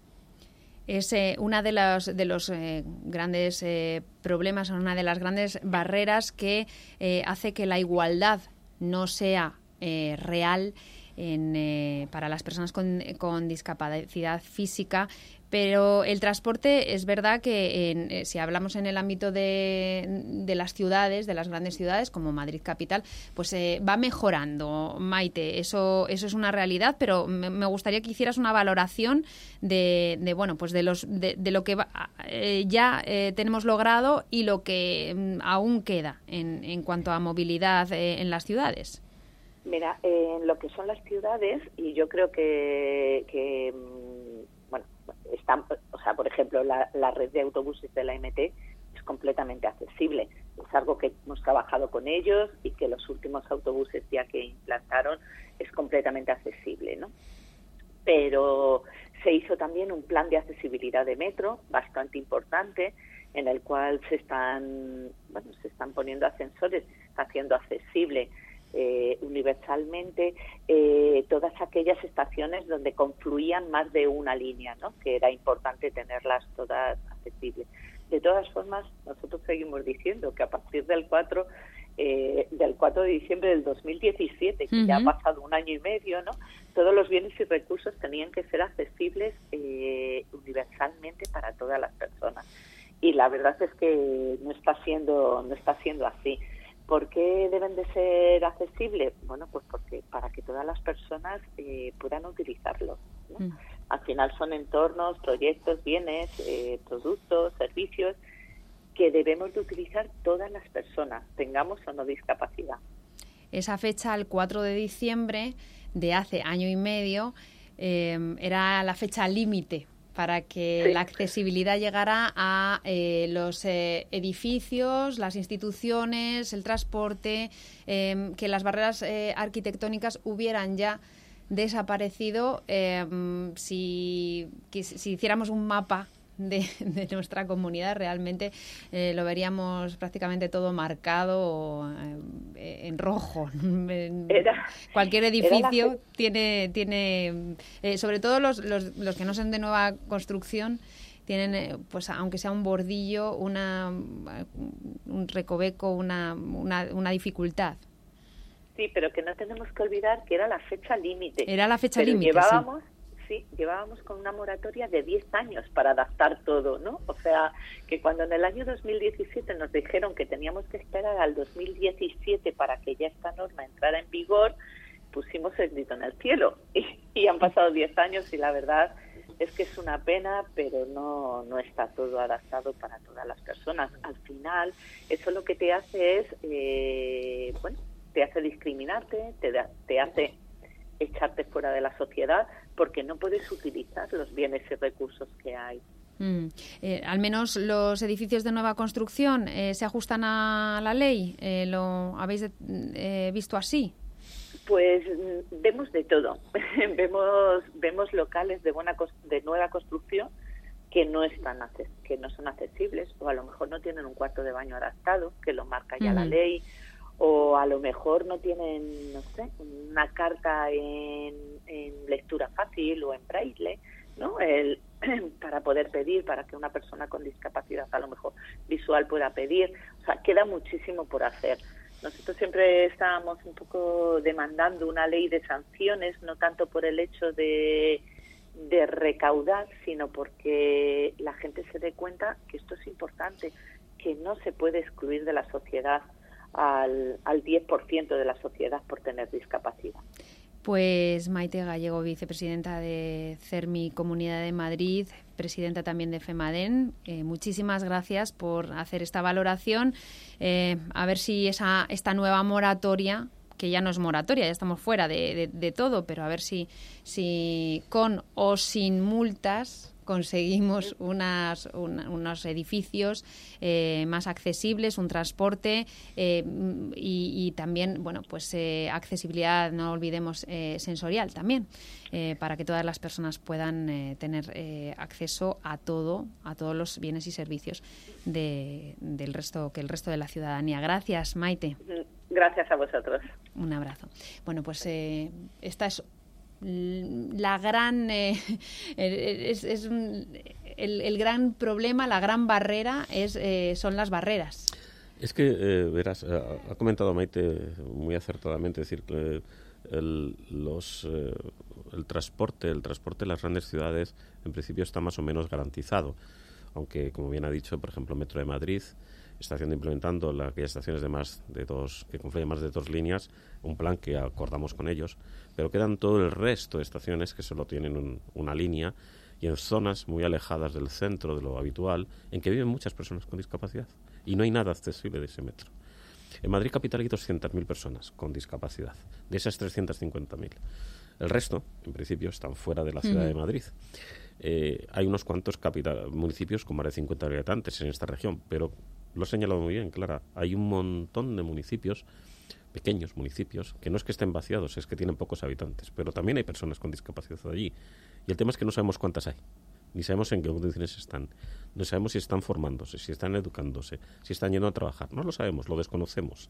S2: Es eh, una de los, de los eh, grandes eh, problemas, una de las grandes barreras que eh, hace que la igualdad no sea eh, real en, eh, para las personas con, con discapacidad física. Pero el transporte es verdad que en, eh, si hablamos en el ámbito de, de las ciudades, de las grandes ciudades como Madrid capital, pues eh, va mejorando, Maite. Eso eso es una realidad, pero me, me gustaría que hicieras una valoración de, de bueno pues de los de, de lo que va, eh, ya eh, tenemos logrado y lo que mm, aún queda en, en cuanto a movilidad eh, en las ciudades.
S7: Mira, en eh, lo que son las ciudades, y yo creo que, que bueno, están, o sea, por ejemplo, la, la red de autobuses de la M T es completamente accesible. Es algo que hemos trabajado con ellos y que los últimos autobuses ya que implantaron es completamente accesible, ¿no? Pero se hizo también un plan de accesibilidad de metro bastante importante, en el cual se están, bueno, se están poniendo ascensores, haciendo accesible Eh, universalmente eh, todas aquellas estaciones donde confluían más de una línea, ¿no? Que era importante tenerlas todas accesibles. De todas formas, nosotros seguimos diciendo que a partir del cuatro eh, del cuatro de diciembre del dos mil diecisiete, que uh-huh. ya ha pasado un año y medio, ¿no? Todos los bienes y recursos tenían que ser accesibles eh, universalmente para todas las personas. Y la verdad es que no está siendo no está siendo así. ¿Por qué deben de ser accesibles? Bueno, pues porque para que todas las personas eh, puedan utilizarlos, ¿no? Mm. Al final son entornos, proyectos, bienes, eh, productos, servicios que debemos de utilizar todas las personas, tengamos o no discapacidad.
S2: Esa fecha, el cuatro de diciembre de hace año y medio, eh, era la fecha límite para que sí. la accesibilidad llegara a eh, los eh, edificios, las instituciones, el transporte, eh, que las barreras eh, arquitectónicas hubieran ya desaparecido. Eh, si, que, si hiciéramos un mapa de, de nuestra comunidad, realmente eh, lo veríamos prácticamente todo marcado eh, en rojo.
S7: Era,
S2: Cualquier edificio la... tiene, tiene eh, sobre todo los, los, los que no son de nueva construcción, tienen, eh, pues aunque sea un bordillo, una un recoveco, una, una, una dificultad.
S7: Sí, pero que no tenemos que olvidar que era la fecha límite.
S2: Era la fecha límite,
S7: llevábamos... sí. Sí, llevábamos con una moratoria de diez años para adaptar todo, ¿no? O sea, que cuando en el año dos mil diecisiete nos dijeron que teníamos que esperar al dos mil diecisiete para que ya esta norma entrara en vigor, pusimos el grito en el cielo. Y, y han pasado diez años y la verdad es que es una pena, pero no, no está todo adaptado para todas las personas. Al final, eso lo que te hace es, eh, bueno, te hace discriminarte, te, te hace echarte fuera de la sociedad porque no puedes utilizar los bienes y recursos que hay.
S2: Mm. Eh, al menos los edificios de nueva construcción eh, se ajustan a la ley. Eh, ¿Lo habéis de, eh, visto así?
S7: Pues vemos de todo. vemos vemos locales de buena de nueva construcción que no están que no son accesibles, o a lo mejor no tienen un cuarto de baño adaptado, que lo marca ya mm. la ley, o a lo mejor no tienen, no sé, una carta en, en lectura fácil o en braille, ¿no? El, para poder pedir, para que una persona con discapacidad a lo mejor visual pueda pedir. O sea, queda muchísimo por hacer. Nosotros siempre estábamos un poco demandando una ley de sanciones, no tanto por el hecho de, de recaudar, sino porque la gente se dé cuenta que esto es importante, que no se puede excluir de la sociedad al, al diez por ciento de la sociedad por tener discapacidad.
S2: Pues Maite Gallego, vicepresidenta de CERMI Comunidad de Madrid, presidenta también de FEMADEN, eh, muchísimas gracias por hacer esta valoración. Eh, a ver si esa esta nueva moratoria, que ya no es moratoria, ya estamos fuera de, de, de todo, pero a ver si, si con o sin multas, conseguimos unas, una, unos edificios eh, más accesibles, un transporte eh, y, y también, bueno, pues eh, accesibilidad, no olvidemos, eh, sensorial también, eh, para que todas las personas puedan eh, tener eh, acceso a todo, a todos los bienes y servicios de, del resto, que el resto de la ciudadanía. Gracias, Maite.
S7: Gracias a vosotros.
S2: Un abrazo. Bueno, pues eh, esta es la gran eh, es, es un, el, el gran problema, la gran barrera es eh, son las barreras.
S3: Es que, eh, verás, ha, ha comentado Maite muy acertadamente, es decir, que el, los, eh, el transporte, el transporte en las grandes ciudades en principio está más o menos garantizado, aunque, como bien ha dicho, por ejemplo, Metro de Madrid está haciendo, implementando la, aquellas estaciones de más de dos, que confluyen más de dos líneas, un plan que acordamos con ellos, pero quedan todo el resto de estaciones que solo tienen un, una línea, y en zonas muy alejadas del centro de lo habitual, en que viven muchas personas con discapacidad, y no hay nada accesible de ese metro. En Madrid capital hay doscientas mil personas con discapacidad, de esas trescientas cincuenta mil. El resto, en principio, están fuera de la ciudad uh-huh. de Madrid. Eh, hay unos cuantos capital, municipios con más de cincuenta mil habitantes en esta región, pero lo he señalado muy bien, Clara. Hay un montón de municipios, pequeños municipios, que no es que estén vaciados, es que tienen pocos habitantes, pero también hay personas con discapacidad allí. Y el tema es que no sabemos cuántas hay, ni sabemos en qué condiciones están, no sabemos si están formándose, si están educándose, si están yendo a trabajar. No lo sabemos, lo desconocemos.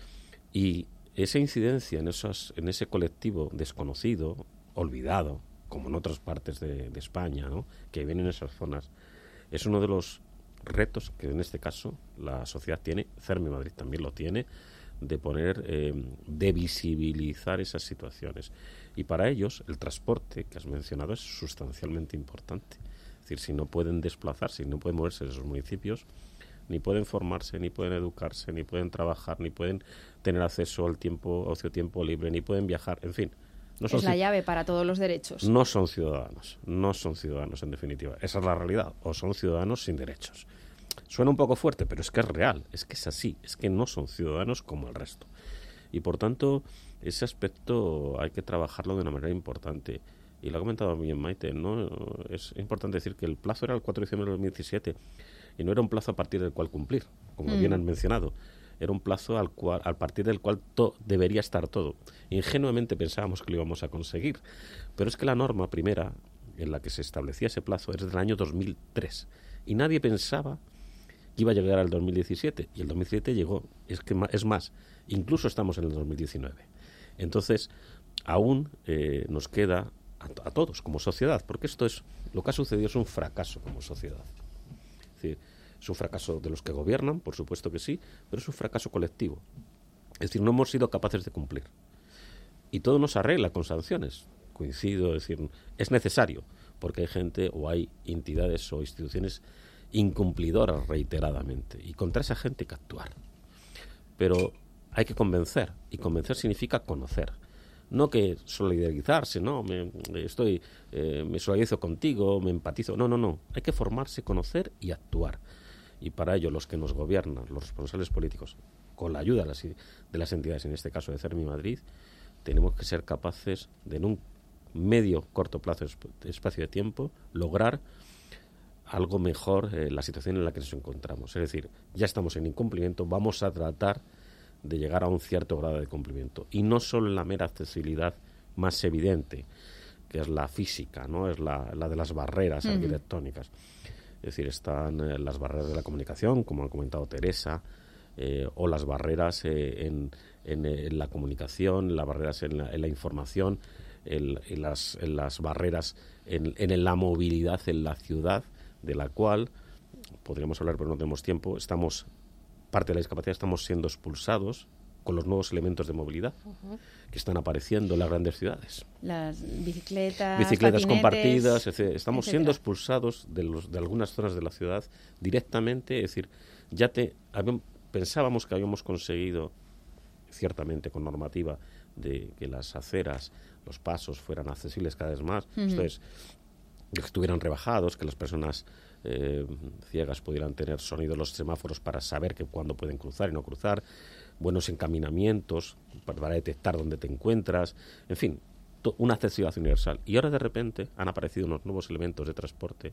S3: Y esa incidencia en, esos, en ese colectivo desconocido, olvidado, como en otras partes de, de España, ¿no?, que viven en esas zonas, es uno de los retos que en este caso la sociedad tiene, CERMI Madrid también lo tiene, de poner, eh, de visibilizar esas situaciones. Y para ellos el transporte que has mencionado es sustancialmente importante. Es decir, si no pueden desplazarse, si no pueden moverse de esos municipios, ni pueden formarse, ni pueden educarse, ni pueden trabajar, ni pueden tener acceso al tiempo, ocio tiempo libre, ni pueden viajar, en fin. No son
S2: es la
S3: ci-
S2: llave para todos los derechos.
S3: No son ciudadanos, no son ciudadanos en definitiva. Esa es la realidad, o son ciudadanos sin derechos. Suena un poco fuerte, pero es que es real, es que es así, es que no son ciudadanos como el resto. Y por tanto, ese aspecto hay que trabajarlo de una manera importante. Y lo ha comentado bien Maite, ¿no? Es importante decir que el plazo era el cuatro de diciembre de dos mil diecisiete y no era un plazo a partir del cual cumplir, como mm. bien han mencionado. Era un plazo al cual, al partir del cual to, debería estar todo. Ingenuamente pensábamos que lo íbamos a conseguir, pero es que la norma primera en la que se establecía ese plazo es del año dos mil tres y nadie pensaba que iba a llegar al dos mil diecisiete y el dos mil diecisiete llegó. Es que es más, incluso estamos en el dos mil diecinueve. Entonces, aún eh, nos queda a, a todos como sociedad, porque esto es lo que ha sucedido es un fracaso como sociedad. Es decir, es un fracaso de los que gobiernan, por supuesto que sí, pero es un fracaso colectivo. Es decir, no hemos sido capaces de cumplir. Y todo nos arregla con sanciones. Coincido, es decir, es necesario, porque hay gente o hay entidades o instituciones incumplidoras reiteradamente. Y contra esa gente hay que actuar. Pero hay que convencer, y convencer significa conocer. No que solidarizarse, no, me, estoy, eh, me solidarizo contigo, me empatizo. No, no, no. Hay que formarse, conocer y actuar. Y para ello los que nos gobiernan, los responsables políticos, con la ayuda de las, de las entidades, en este caso de CERMI Madrid, tenemos que ser capaces de en un medio, corto plazo de espacio de tiempo, lograr algo mejor eh, la situación en la que nos encontramos. Es decir, ya estamos en incumplimiento, vamos a tratar de llegar a un cierto grado de cumplimiento. Y no solo en la mera accesibilidad más evidente, que es la física, ¿no? Es la, la de las barreras uh-huh. arquitectónicas. Es decir, están eh, las barreras de la comunicación, como ha comentado Teresa, eh, o las barreras eh, en, en, en la comunicación, las barreras en la, en la información, el, en, las, en las barreras en, en la movilidad en la ciudad, de la cual podríamos hablar, pero no tenemos tiempo. Estamos, parte de la discapacidad, estamos siendo expulsados con los nuevos elementos de movilidad uh-huh. que están apareciendo en las grandes ciudades.
S2: Las bicicletas,
S3: bicicletas compartidas, etcétera. Estamos
S2: etcétera.
S3: siendo expulsados de, los, de algunas zonas de la ciudad directamente. Es decir, ya te habíamos, pensábamos que habíamos conseguido, ciertamente con normativa, de que las aceras, los pasos fueran accesibles cada vez más. Uh-huh. Entonces, que estuvieran rebajados, que las personas eh, ciegas pudieran tener sonido en los semáforos para saber que cuándo pueden cruzar y no cruzar, buenos encaminamientos para, para detectar dónde te encuentras, en fin, to- una accesibilidad universal. Y ahora de repente han aparecido unos nuevos elementos de transporte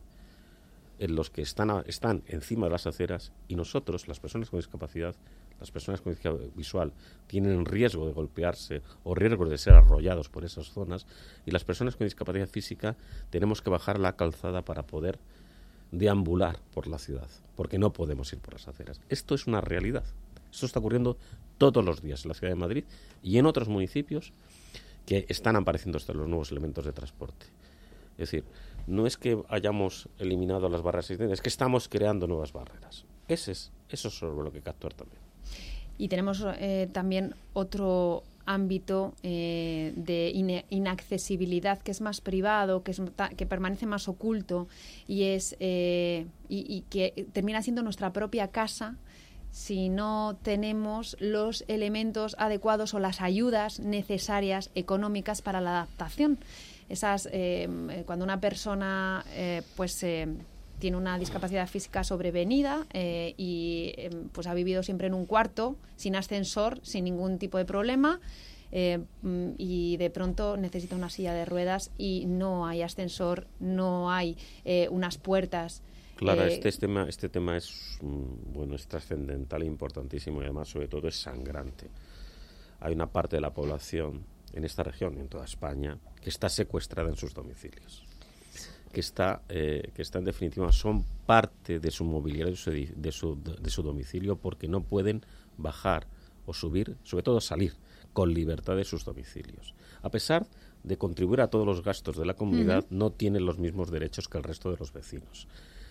S3: en los que están, a- están encima de las aceras, y nosotros, las personas con discapacidad, las personas con discapacidad visual, tienen riesgo de golpearse o riesgo de ser arrollados por esas zonas, y las personas con discapacidad física tenemos que bajar la calzada para poder deambular por la ciudad, porque no podemos ir por las aceras. Esto es una realidad. Esto está ocurriendo todos los días en la ciudad de Madrid y en otros municipios que están apareciendo estos los nuevos elementos de transporte. Es decir, no es que hayamos eliminado las barreras existentes, es que estamos creando nuevas barreras. Ese es, eso es sobre lo que hay que actuar también.
S2: Y tenemos eh, también otro ámbito eh, de ine- inaccesibilidad que es más privado, que, es, ta- que permanece más oculto y, es, eh, y, y que termina siendo nuestra propia casa si no tenemos los elementos adecuados o las ayudas necesarias económicas para la adaptación. Esas, eh, cuando una persona eh, pues eh, tiene una discapacidad física sobrevenida eh, y eh, pues ha vivido siempre en un cuarto, sin ascensor, sin ningún tipo de problema, eh, y de pronto necesita una silla de ruedas y no hay ascensor, no hay eh, unas puertas.
S3: Claro,
S2: eh,
S3: este, este tema, este tema es mm, bueno, es trascendental e importantísimo, y además, sobre todo, es sangrante. Hay una parte de la población en esta región y en toda España que está secuestrada en sus domicilios, que está, eh, que está en definitiva, son parte de su mobiliario, de su, de, su, de su domicilio, porque no pueden bajar o subir, sobre todo salir con libertad de sus domicilios. A pesar de contribuir a todos los gastos de la comunidad, uh-huh. no tienen los mismos derechos que el resto de los vecinos.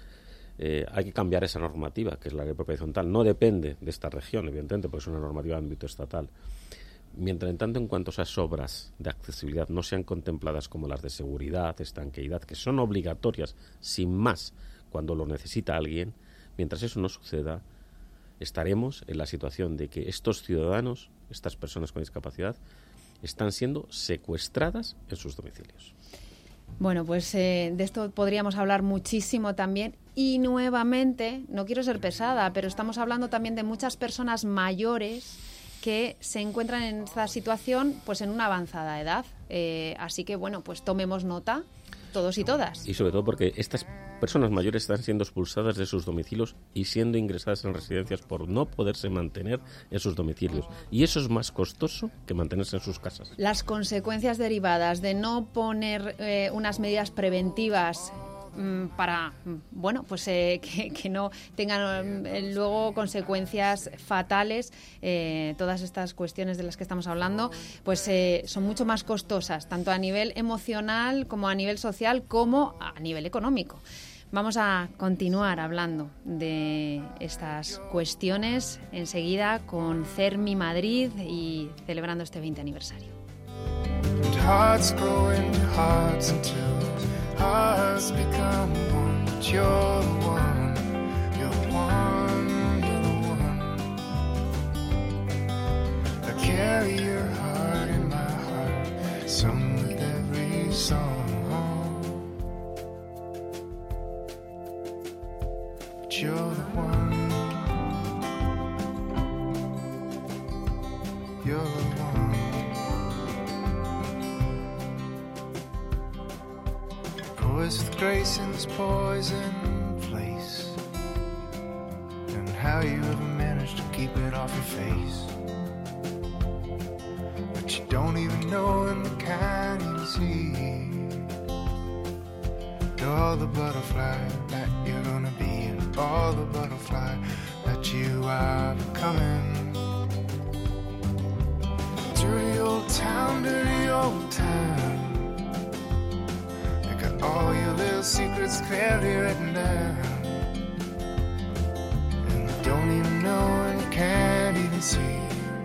S3: Eh, hay que cambiar esa normativa, que es la ley de propiedad horizontal. No depende de esta región, evidentemente, porque es una normativa de ámbito estatal. Mientras en tanto, en cuanto a esas obras de accesibilidad no sean contempladas como las de seguridad, estanqueidad, que son obligatorias sin más cuando lo necesita alguien, mientras eso no suceda, estaremos en la situación de que estos ciudadanos, estas personas con discapacidad, están siendo secuestradas en sus domicilios.
S2: Bueno, pues eh, de esto podríamos hablar muchísimo también. Y nuevamente, no quiero ser pesada, pero estamos hablando también de muchas personas mayores que se encuentran en esta situación pues en una avanzada edad. Eh, así que, bueno, pues tomemos nota todos y todas.
S3: Y sobre todo porque estas personas mayores están siendo expulsadas de sus domicilios y siendo ingresadas en residencias por no poderse mantener en sus domicilios. Y eso es más costoso que mantenerse en sus casas. Las
S2: consecuencias derivadas de no poner eh, unas medidas preventivas para, bueno, pues eh, que, que no tengan eh, luego consecuencias fatales, eh, todas estas cuestiones de las que estamos hablando, pues eh, son mucho más costosas, tanto a nivel emocional como a nivel social como a nivel económico. Vamos a continuar hablando de estas cuestiones enseguida con CERMI Madrid y celebrando este veinte aniversario. Hearts become one, but you're the one, you're the one, you're the one. I carry your heart in my heart, sung with every song. But you're the one, you're the one. With grace in this poison place, and how you ever managed to keep it off your face. But you don't even know in the kind you see. You're all the butterfly that you're gonna be, and all the butterfly that you are becoming. Dirty old town, dirty old town. All your little secrets clearly written down, and you don't even know and you can't even see.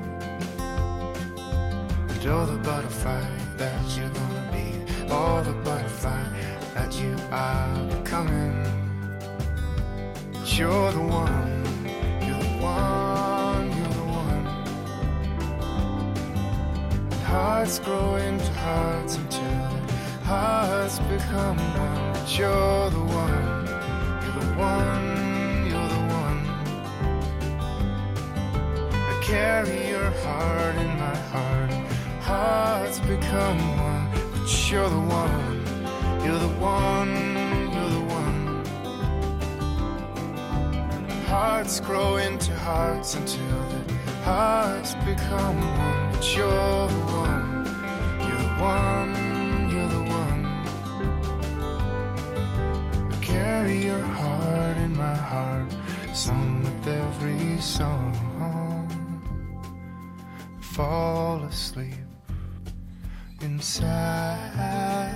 S2: But you're the butterfly that you're gonna be, all the butterfly that you are becoming. But you're the one, you're the one, you're the one. Hearts grow into hearts until hearts become one, but you're the one, you're the one, you're the one. I carry your heart in my heart, hearts become one,
S8: but you're the one, you're the one, you're the one. Hearts grow into hearts until the hearts become one, but you're the one, you're the one, you're the one. I carry your heart in my heart, sung with every song. Fall asleep inside.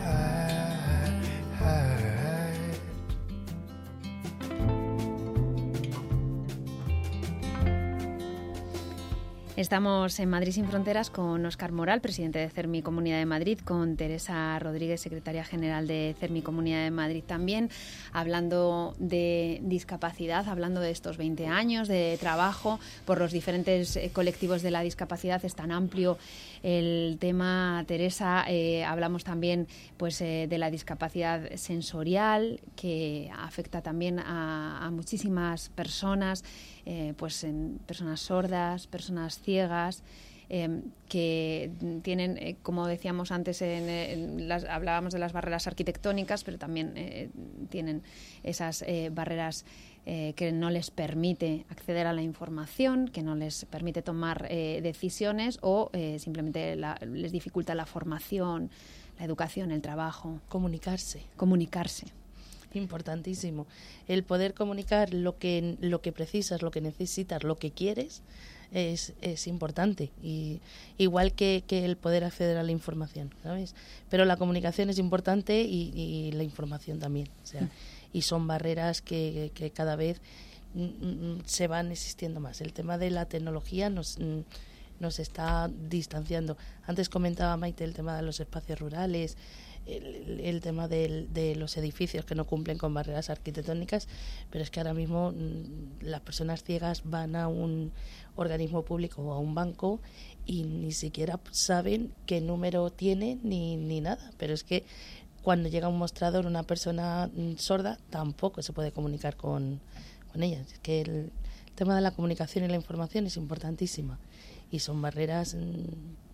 S2: Estamos en Madrid sin Fronteras con Óscar Moral, presidente de CERMI Comunidad de Madrid, con Teresa Rodríguez, secretaria general de CERMI Comunidad de Madrid también, hablando de discapacidad, hablando de estos veinte años de trabajo por los diferentes colectivos de la discapacidad. Es tan amplio el tema, Teresa. Eh, hablamos también pues eh, de la discapacidad sensorial, que afecta también a, a muchísimas personas, eh, pues en personas sordas, personas ciegas, eh, que tienen, eh, como decíamos antes, en, en las, hablábamos de las barreras arquitectónicas, pero también eh, tienen esas eh, barreras eh, que no les permite acceder a la información, que no les permite tomar eh, decisiones o eh, simplemente la, les dificulta la formación, la educación, el trabajo.
S4: Comunicarse.
S2: Comunicarse.
S4: Importantísimo. El poder comunicar lo que, lo que precisas, lo que necesitas, lo que quieres, es, es importante. Y igual que, que el poder acceder a la información, ¿sabes? Pero la comunicación es importante y, y la información también. O sea, y son barreras que, que cada vez mm, se van existiendo más. El tema de la tecnología nos, nos está distanciando. Antes comentaba Maite el tema de los espacios rurales, El, el tema del, de los edificios que no cumplen con barreras arquitectónicas, pero es que ahora mismo mm, las personas ciegas van a un organismo público o a un banco y ni siquiera saben qué número tiene ni, ni nada, pero es que cuando llega a un mostrador una persona mm, sorda tampoco se puede comunicar con, con ella. Es que el, el tema de la comunicación y la información es importantísima y son barreras mm,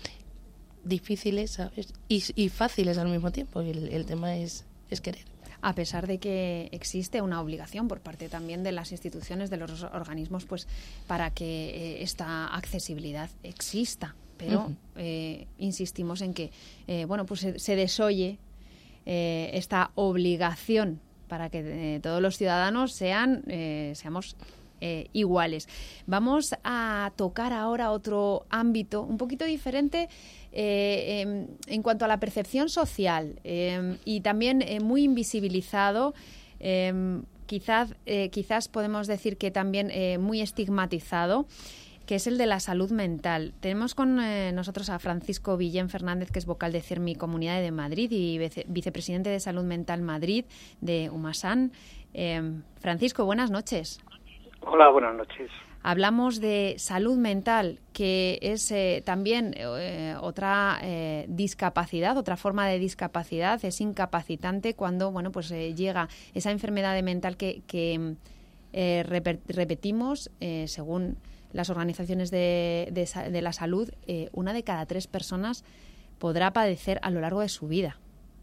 S4: difíciles, ¿sabes? Y, y fáciles al mismo tiempo. El, el tema es, es querer.
S2: A pesar de que existe una obligación por parte también de las instituciones, de los organismos, pues para que eh, esta accesibilidad exista. Pero uh-huh. eh, insistimos en que eh, bueno, pues se, se desoye eh, esta obligación para que eh, todos los ciudadanos sean eh, seamos Eh, iguales. Vamos a tocar ahora otro ámbito un poquito diferente eh, eh, en cuanto a la percepción social eh, y también eh, muy invisibilizado, eh, quizás, eh, quizás podemos decir que también eh, muy estigmatizado, que es el de la salud mental. Tenemos con eh, nosotros a Francisco Villén Fernández, que es vocal de CERMI Comunidad de Madrid y vice- vicepresidente de Salud Mental Madrid de UMASAN. Eh, Francisco, buenas noches.
S9: Hola, buenas noches.
S2: Hablamos de salud mental, que es eh, también eh, otra eh, discapacidad, otra forma de discapacidad. Es incapacitante cuando bueno, pues eh, llega esa enfermedad mental que, que eh, rep- repetimos, eh, según las organizaciones de, de, de la salud, eh, una de cada tres personas podrá padecer a lo largo de su vida.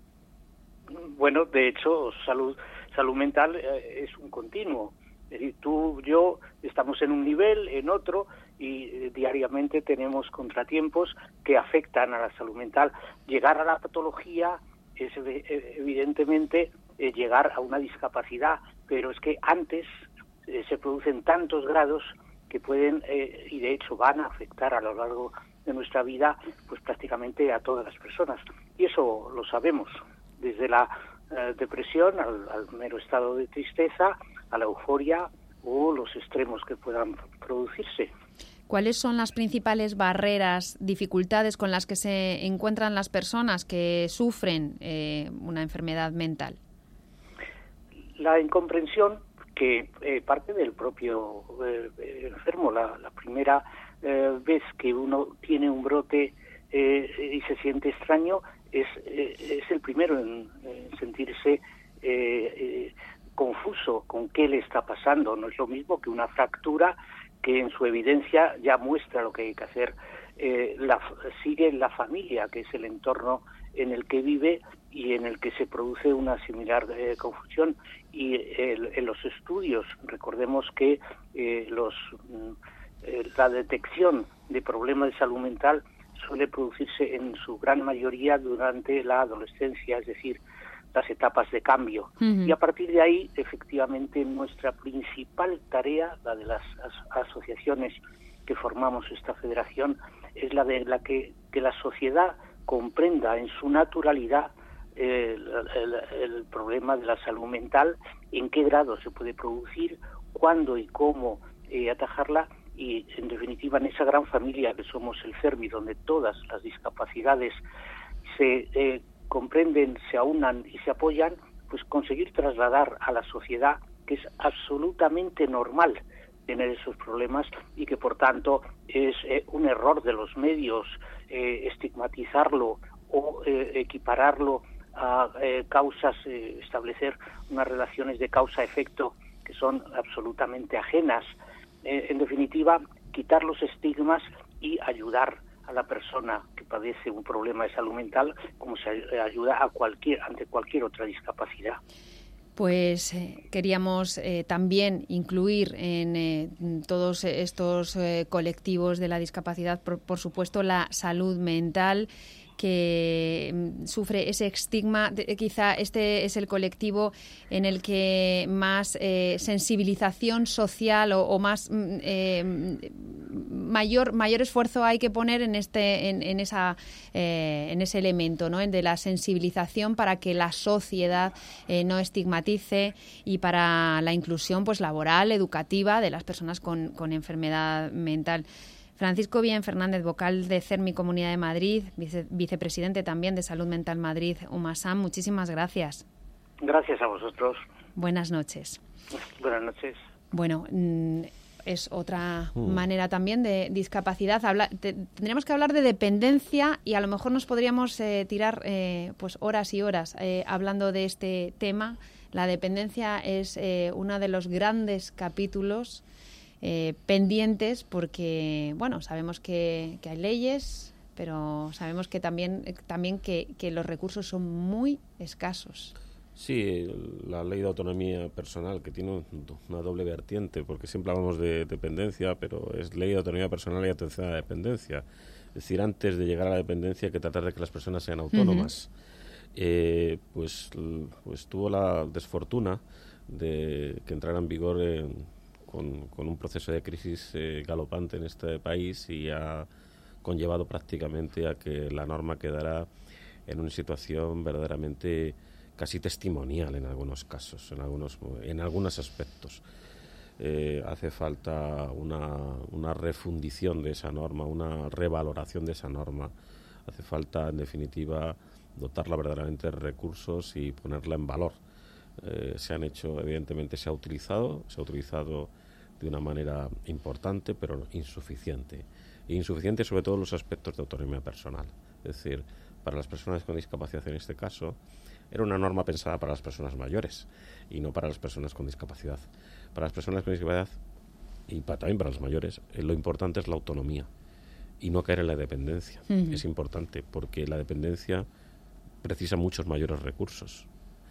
S9: Bueno, de hecho, salud, salud mental eh, es un continuo. Es decir, tú, yo, estamos en un nivel, en otro, y eh, diariamente tenemos contratiempos que afectan a la salud mental. Llegar a la patología es eh, evidentemente eh, llegar a una discapacidad, pero es que antes eh, se producen tantos grados que pueden, eh, y de hecho van a afectar a lo largo de nuestra vida, pues prácticamente a todas las personas. Y eso lo sabemos, desde la eh, depresión al, al mero estado de tristeza, a la euforia o los extremos que puedan producirse.
S2: ¿Cuáles son las principales barreras, dificultades con las que se encuentran las personas que sufren eh, una enfermedad mental?
S9: La incomprensión que eh, parte del propio eh, enfermo. La, la primera eh, vez que uno tiene un brote eh, y se siente extraño es, eh, es el primero en, en sentirse eh, eh, confuso con qué le está pasando. No es lo mismo que una fractura que en su evidencia ya muestra lo que hay que hacer. Eh, la, sigue la familia, que es el entorno en el que vive y en el que se produce una similar eh, confusión. Y eh, en los estudios, recordemos que eh, los, eh, la detección de problemas de salud mental suele producirse en su gran mayoría durante la adolescencia, es decir, las etapas de cambio. Uh-huh. Y a partir de ahí, efectivamente, nuestra principal tarea, la de las as- asociaciones que formamos esta federación, es la de la que, que la sociedad comprenda en su naturalidad eh, el, el, el problema de la salud mental, en qué grado se puede producir, cuándo y cómo eh, atajarla, y en definitiva en esa gran familia que somos el CERMI, donde todas las discapacidades se eh, comprenden, se aunan y se apoyan, pues conseguir trasladar a la sociedad que es absolutamente normal tener esos problemas y que por tanto es eh, un error de los medios eh, estigmatizarlo o eh, equipararlo a eh, causas, eh, establecer unas relaciones de causa-efecto que son absolutamente ajenas. Eh, en definitiva, quitar los estigmas y ayudar a la persona que padece un problema de salud mental como se ayuda a cualquier ante cualquier otra discapacidad.
S2: Pues eh, queríamos eh, también incluir en eh, todos estos eh, colectivos de la discapacidad, por, por supuesto, la salud mental, que sufre ese estigma. Quizá este es el colectivo en el que más eh, sensibilización social o, o más eh, mayor mayor esfuerzo hay que poner en este en, en esa eh, en ese elemento, ¿no? El de la sensibilización para que la sociedad eh, no estigmatice, y para la inclusión pues laboral, educativa de las personas con, con enfermedad mental. Francisco Bien Fernández, vocal de CERMI Comunidad de Madrid, vice, vicepresidente también de Salud Mental Madrid, UMASAM, muchísimas gracias.
S9: Gracias a vosotros.
S2: Buenas noches.
S9: Buenas noches.
S2: Bueno, es otra
S3: mm.
S2: manera también de discapacidad. Habla, te, tendríamos que hablar de dependencia y a lo mejor nos podríamos eh, tirar eh, pues horas y horas eh, hablando de este tema. La dependencia es eh, uno de los grandes capítulos Eh, pendientes, porque bueno, sabemos que, que hay leyes, pero sabemos que también también que, que los recursos son muy escasos.
S3: Sí, la ley de autonomía personal, que tiene una doble vertiente, porque siempre hablamos de dependencia, pero es ley de autonomía personal y atención a la dependencia. Es decir, antes de llegar a la dependencia hay que tratar de que las personas sean autónomas. Uh-huh. eh, pues, pues tuvo la desfortuna de que entrara en vigor en Con, con un proceso de crisis eh, galopante en este país, y ha conllevado prácticamente a que la norma quedara en una situación verdaderamente casi testimonial en algunos casos, en algunos en algunos aspectos. Eh, hace falta una, una refundición de esa norma, una revaloración de esa norma. Hace falta, en definitiva, dotarla verdaderamente de recursos y ponerla en valor. Eh, se han hecho, evidentemente se ha utilizado, se ha utilizado de una manera importante, pero insuficiente. E insuficiente sobre todo en los aspectos de autonomía personal. Es decir, para las personas con discapacidad en este caso, era una norma pensada para las personas mayores y no para las personas con discapacidad. Para las personas con discapacidad y para, también para los mayores, eh, lo importante es la autonomía y no caer en la dependencia. Uh-huh. Es importante porque la dependencia precisa muchos mayores recursos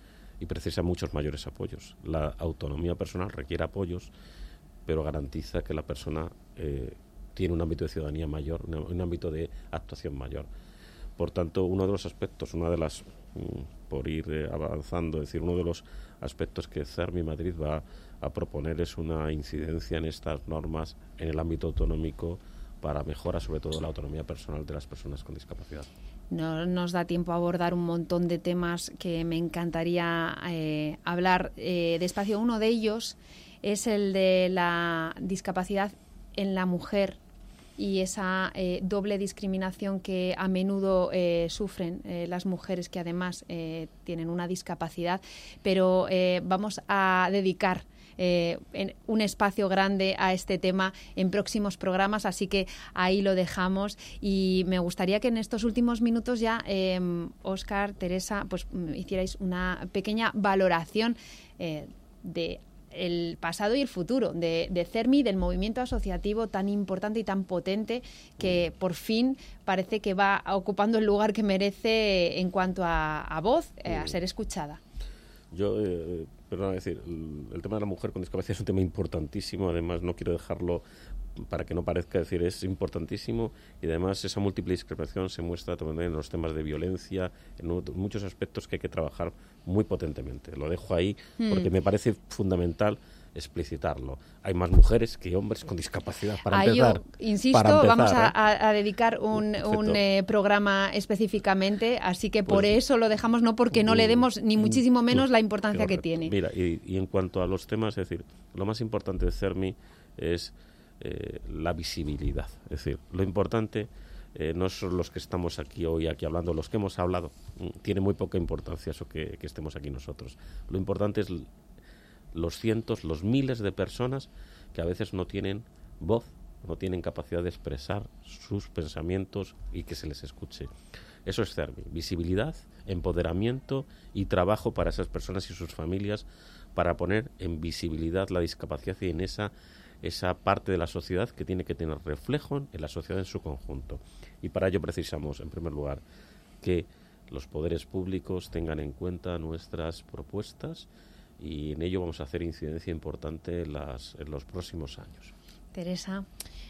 S3: y precisa muchos mayores apoyos. La autonomía personal requiere apoyos, pero garantiza que la persona eh, tiene un ámbito de ciudadanía mayor, un, un ámbito de actuación mayor. Por tanto, uno de los aspectos, una de las, mm, por ir eh, avanzando, es decir, uno de los aspectos que CERMI Madrid va a proponer es una incidencia en estas normas en el ámbito autonómico para mejora sobre todo la autonomía personal de las personas con discapacidad.
S2: No nos da tiempo a abordar un montón de temas que me encantaría eh, hablar eh, despacio. Uno de ellos es el de la discapacidad en la mujer y esa eh, doble discriminación que a menudo eh, sufren eh, las mujeres que además eh, tienen una discapacidad. Pero eh, vamos a dedicar eh, en un espacio grande a este tema en próximos programas, así que ahí lo dejamos. Y me gustaría que en estos últimos minutos ya, eh, Óscar, Teresa, pues hicierais una pequeña valoración eh, de el pasado y el futuro de, de CERMI, del movimiento asociativo tan importante y tan potente que por fin parece que va ocupando el lugar que merece en cuanto a, a voz, eh, a ser escuchada.
S3: Yo, eh, perdón, decir, el, el tema de la mujer con discapacidad es un tema importantísimo, además no quiero dejarlo para que no parezca, decir, es importantísimo, y además esa múltiple discriminación se muestra también en los temas de violencia, en muchos aspectos que hay que trabajar muy potentemente. Lo dejo ahí porque mm. me parece fundamental explicitarlo. Hay más mujeres que hombres con discapacidad. Para
S2: a
S3: empezar,
S2: yo, insisto,
S3: para empezar,
S2: vamos a,
S3: ¿eh?
S2: a dedicar un, un eh, programa específicamente, así que por
S3: pues,
S2: eso lo dejamos, no porque no le demos ni muchísimo menos la importancia que tiene.
S3: Mira, y, y en cuanto a los temas, es decir, lo más importante de CERMI es eh, la visibilidad. Es decir, lo importante eh, no son los que estamos aquí hoy aquí hablando, los que hemos hablado. Tiene muy poca importancia eso que, que estemos aquí nosotros. Lo importante es los cientos, los miles de personas que a veces no tienen voz, no tienen capacidad de expresar sus pensamientos y que se les escuche. Eso es CERMI, visibilidad, empoderamiento y trabajo para esas personas y sus familias para poner en visibilidad la discapacidad y en esa, esa parte de la sociedad que tiene que tener reflejo en la sociedad en su conjunto. Y para ello precisamos, en primer lugar, que los poderes públicos tengan en cuenta nuestras propuestas, y en ello vamos a hacer incidencia importante en, las, en los próximos años.
S2: Teresa.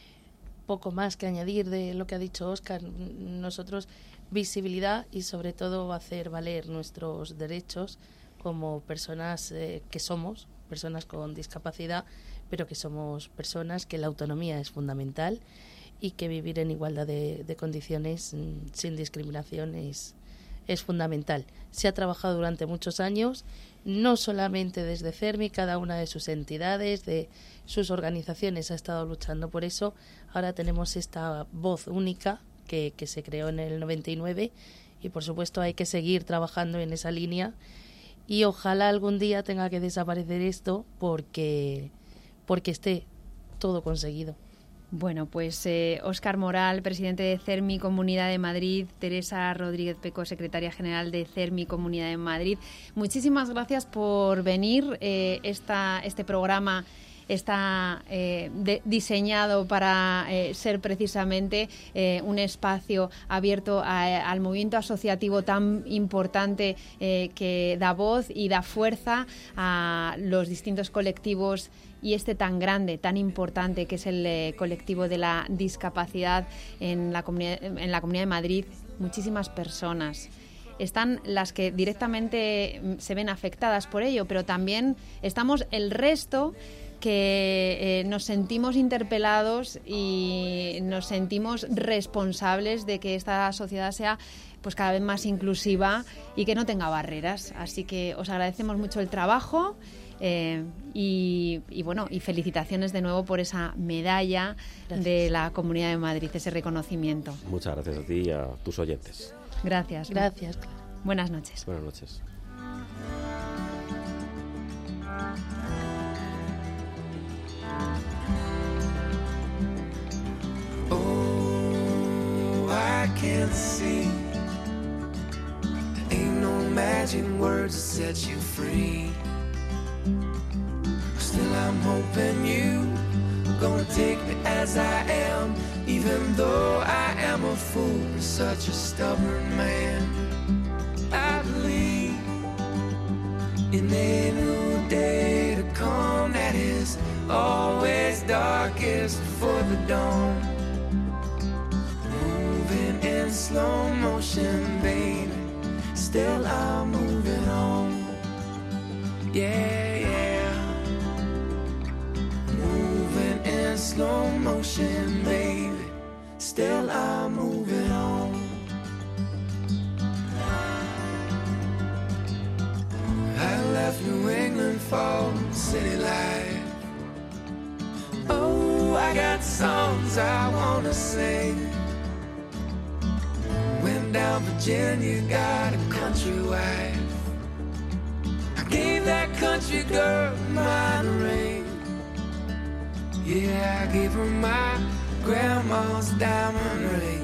S4: Poco más que añadir de lo que ha dicho Óscar. Nosotros, visibilidad y sobre todo hacer valer nuestros derechos como personas eh, que somos, personas con discapacidad, pero que somos personas que la autonomía es fundamental y que vivir en igualdad de, de condiciones sin discriminación es, es fundamental. Se ha trabajado durante muchos años, no solamente desde CERMI, cada una de sus entidades, de sus organizaciones ha estado luchando por eso. Ahora tenemos esta voz única que, que se creó en el noventa y nueve y por supuesto hay que seguir trabajando en esa línea y ojalá algún día tenga que desaparecer esto porque, porque esté todo conseguido.
S2: Bueno, pues eh, Óscar Moral, presidente de CERMI Comunidad de Madrid, Teresa Rodríguez Peco, secretaria general de CERMI Comunidad de Madrid. Muchísimas gracias por venir. Eh, esta, este programa está eh, de, diseñado para eh, ser precisamente eh, un espacio abierto a, al movimiento asociativo tan importante eh, que da voz y da fuerza a los distintos colectivos y este tan grande, tan importante que es el eh, colectivo de la discapacidad en la comunidad, en la Comunidad de Madrid. Muchísimas personas. Están las que directamente se ven afectadas por ello, pero también estamos el resto que eh, nos sentimos interpelados y nos sentimos responsables de que esta sociedad sea pues cada vez más inclusiva y que no tenga barreras. Así que os agradecemos mucho el trabajo eh, y, y bueno, y felicitaciones de nuevo por esa medalla gracias. De la Comunidad de Madrid, ese reconocimiento.
S3: Muchas gracias a ti y a tus oyentes.
S2: Gracias.
S4: Gracias.
S2: Buenas noches.
S3: Buenas noches.
S8: Oh, I can't see. Ain't no magic words to set you free. Still I'm hoping you are gonna take me as I am, even though I am a fool, such a stubborn man. I believe in a new day to come that is always darkest before the dawn. Moving in slow motion, baby, still I'm moving on. Yeah, yeah. Moving in slow motion, baby, still I'm moving on. I left New England for city life. Oh, I got songs I wanna sing. Went down Virginia, got a country wife. I gave that country girl my ring. Yeah, I gave her my grandma's diamond ring.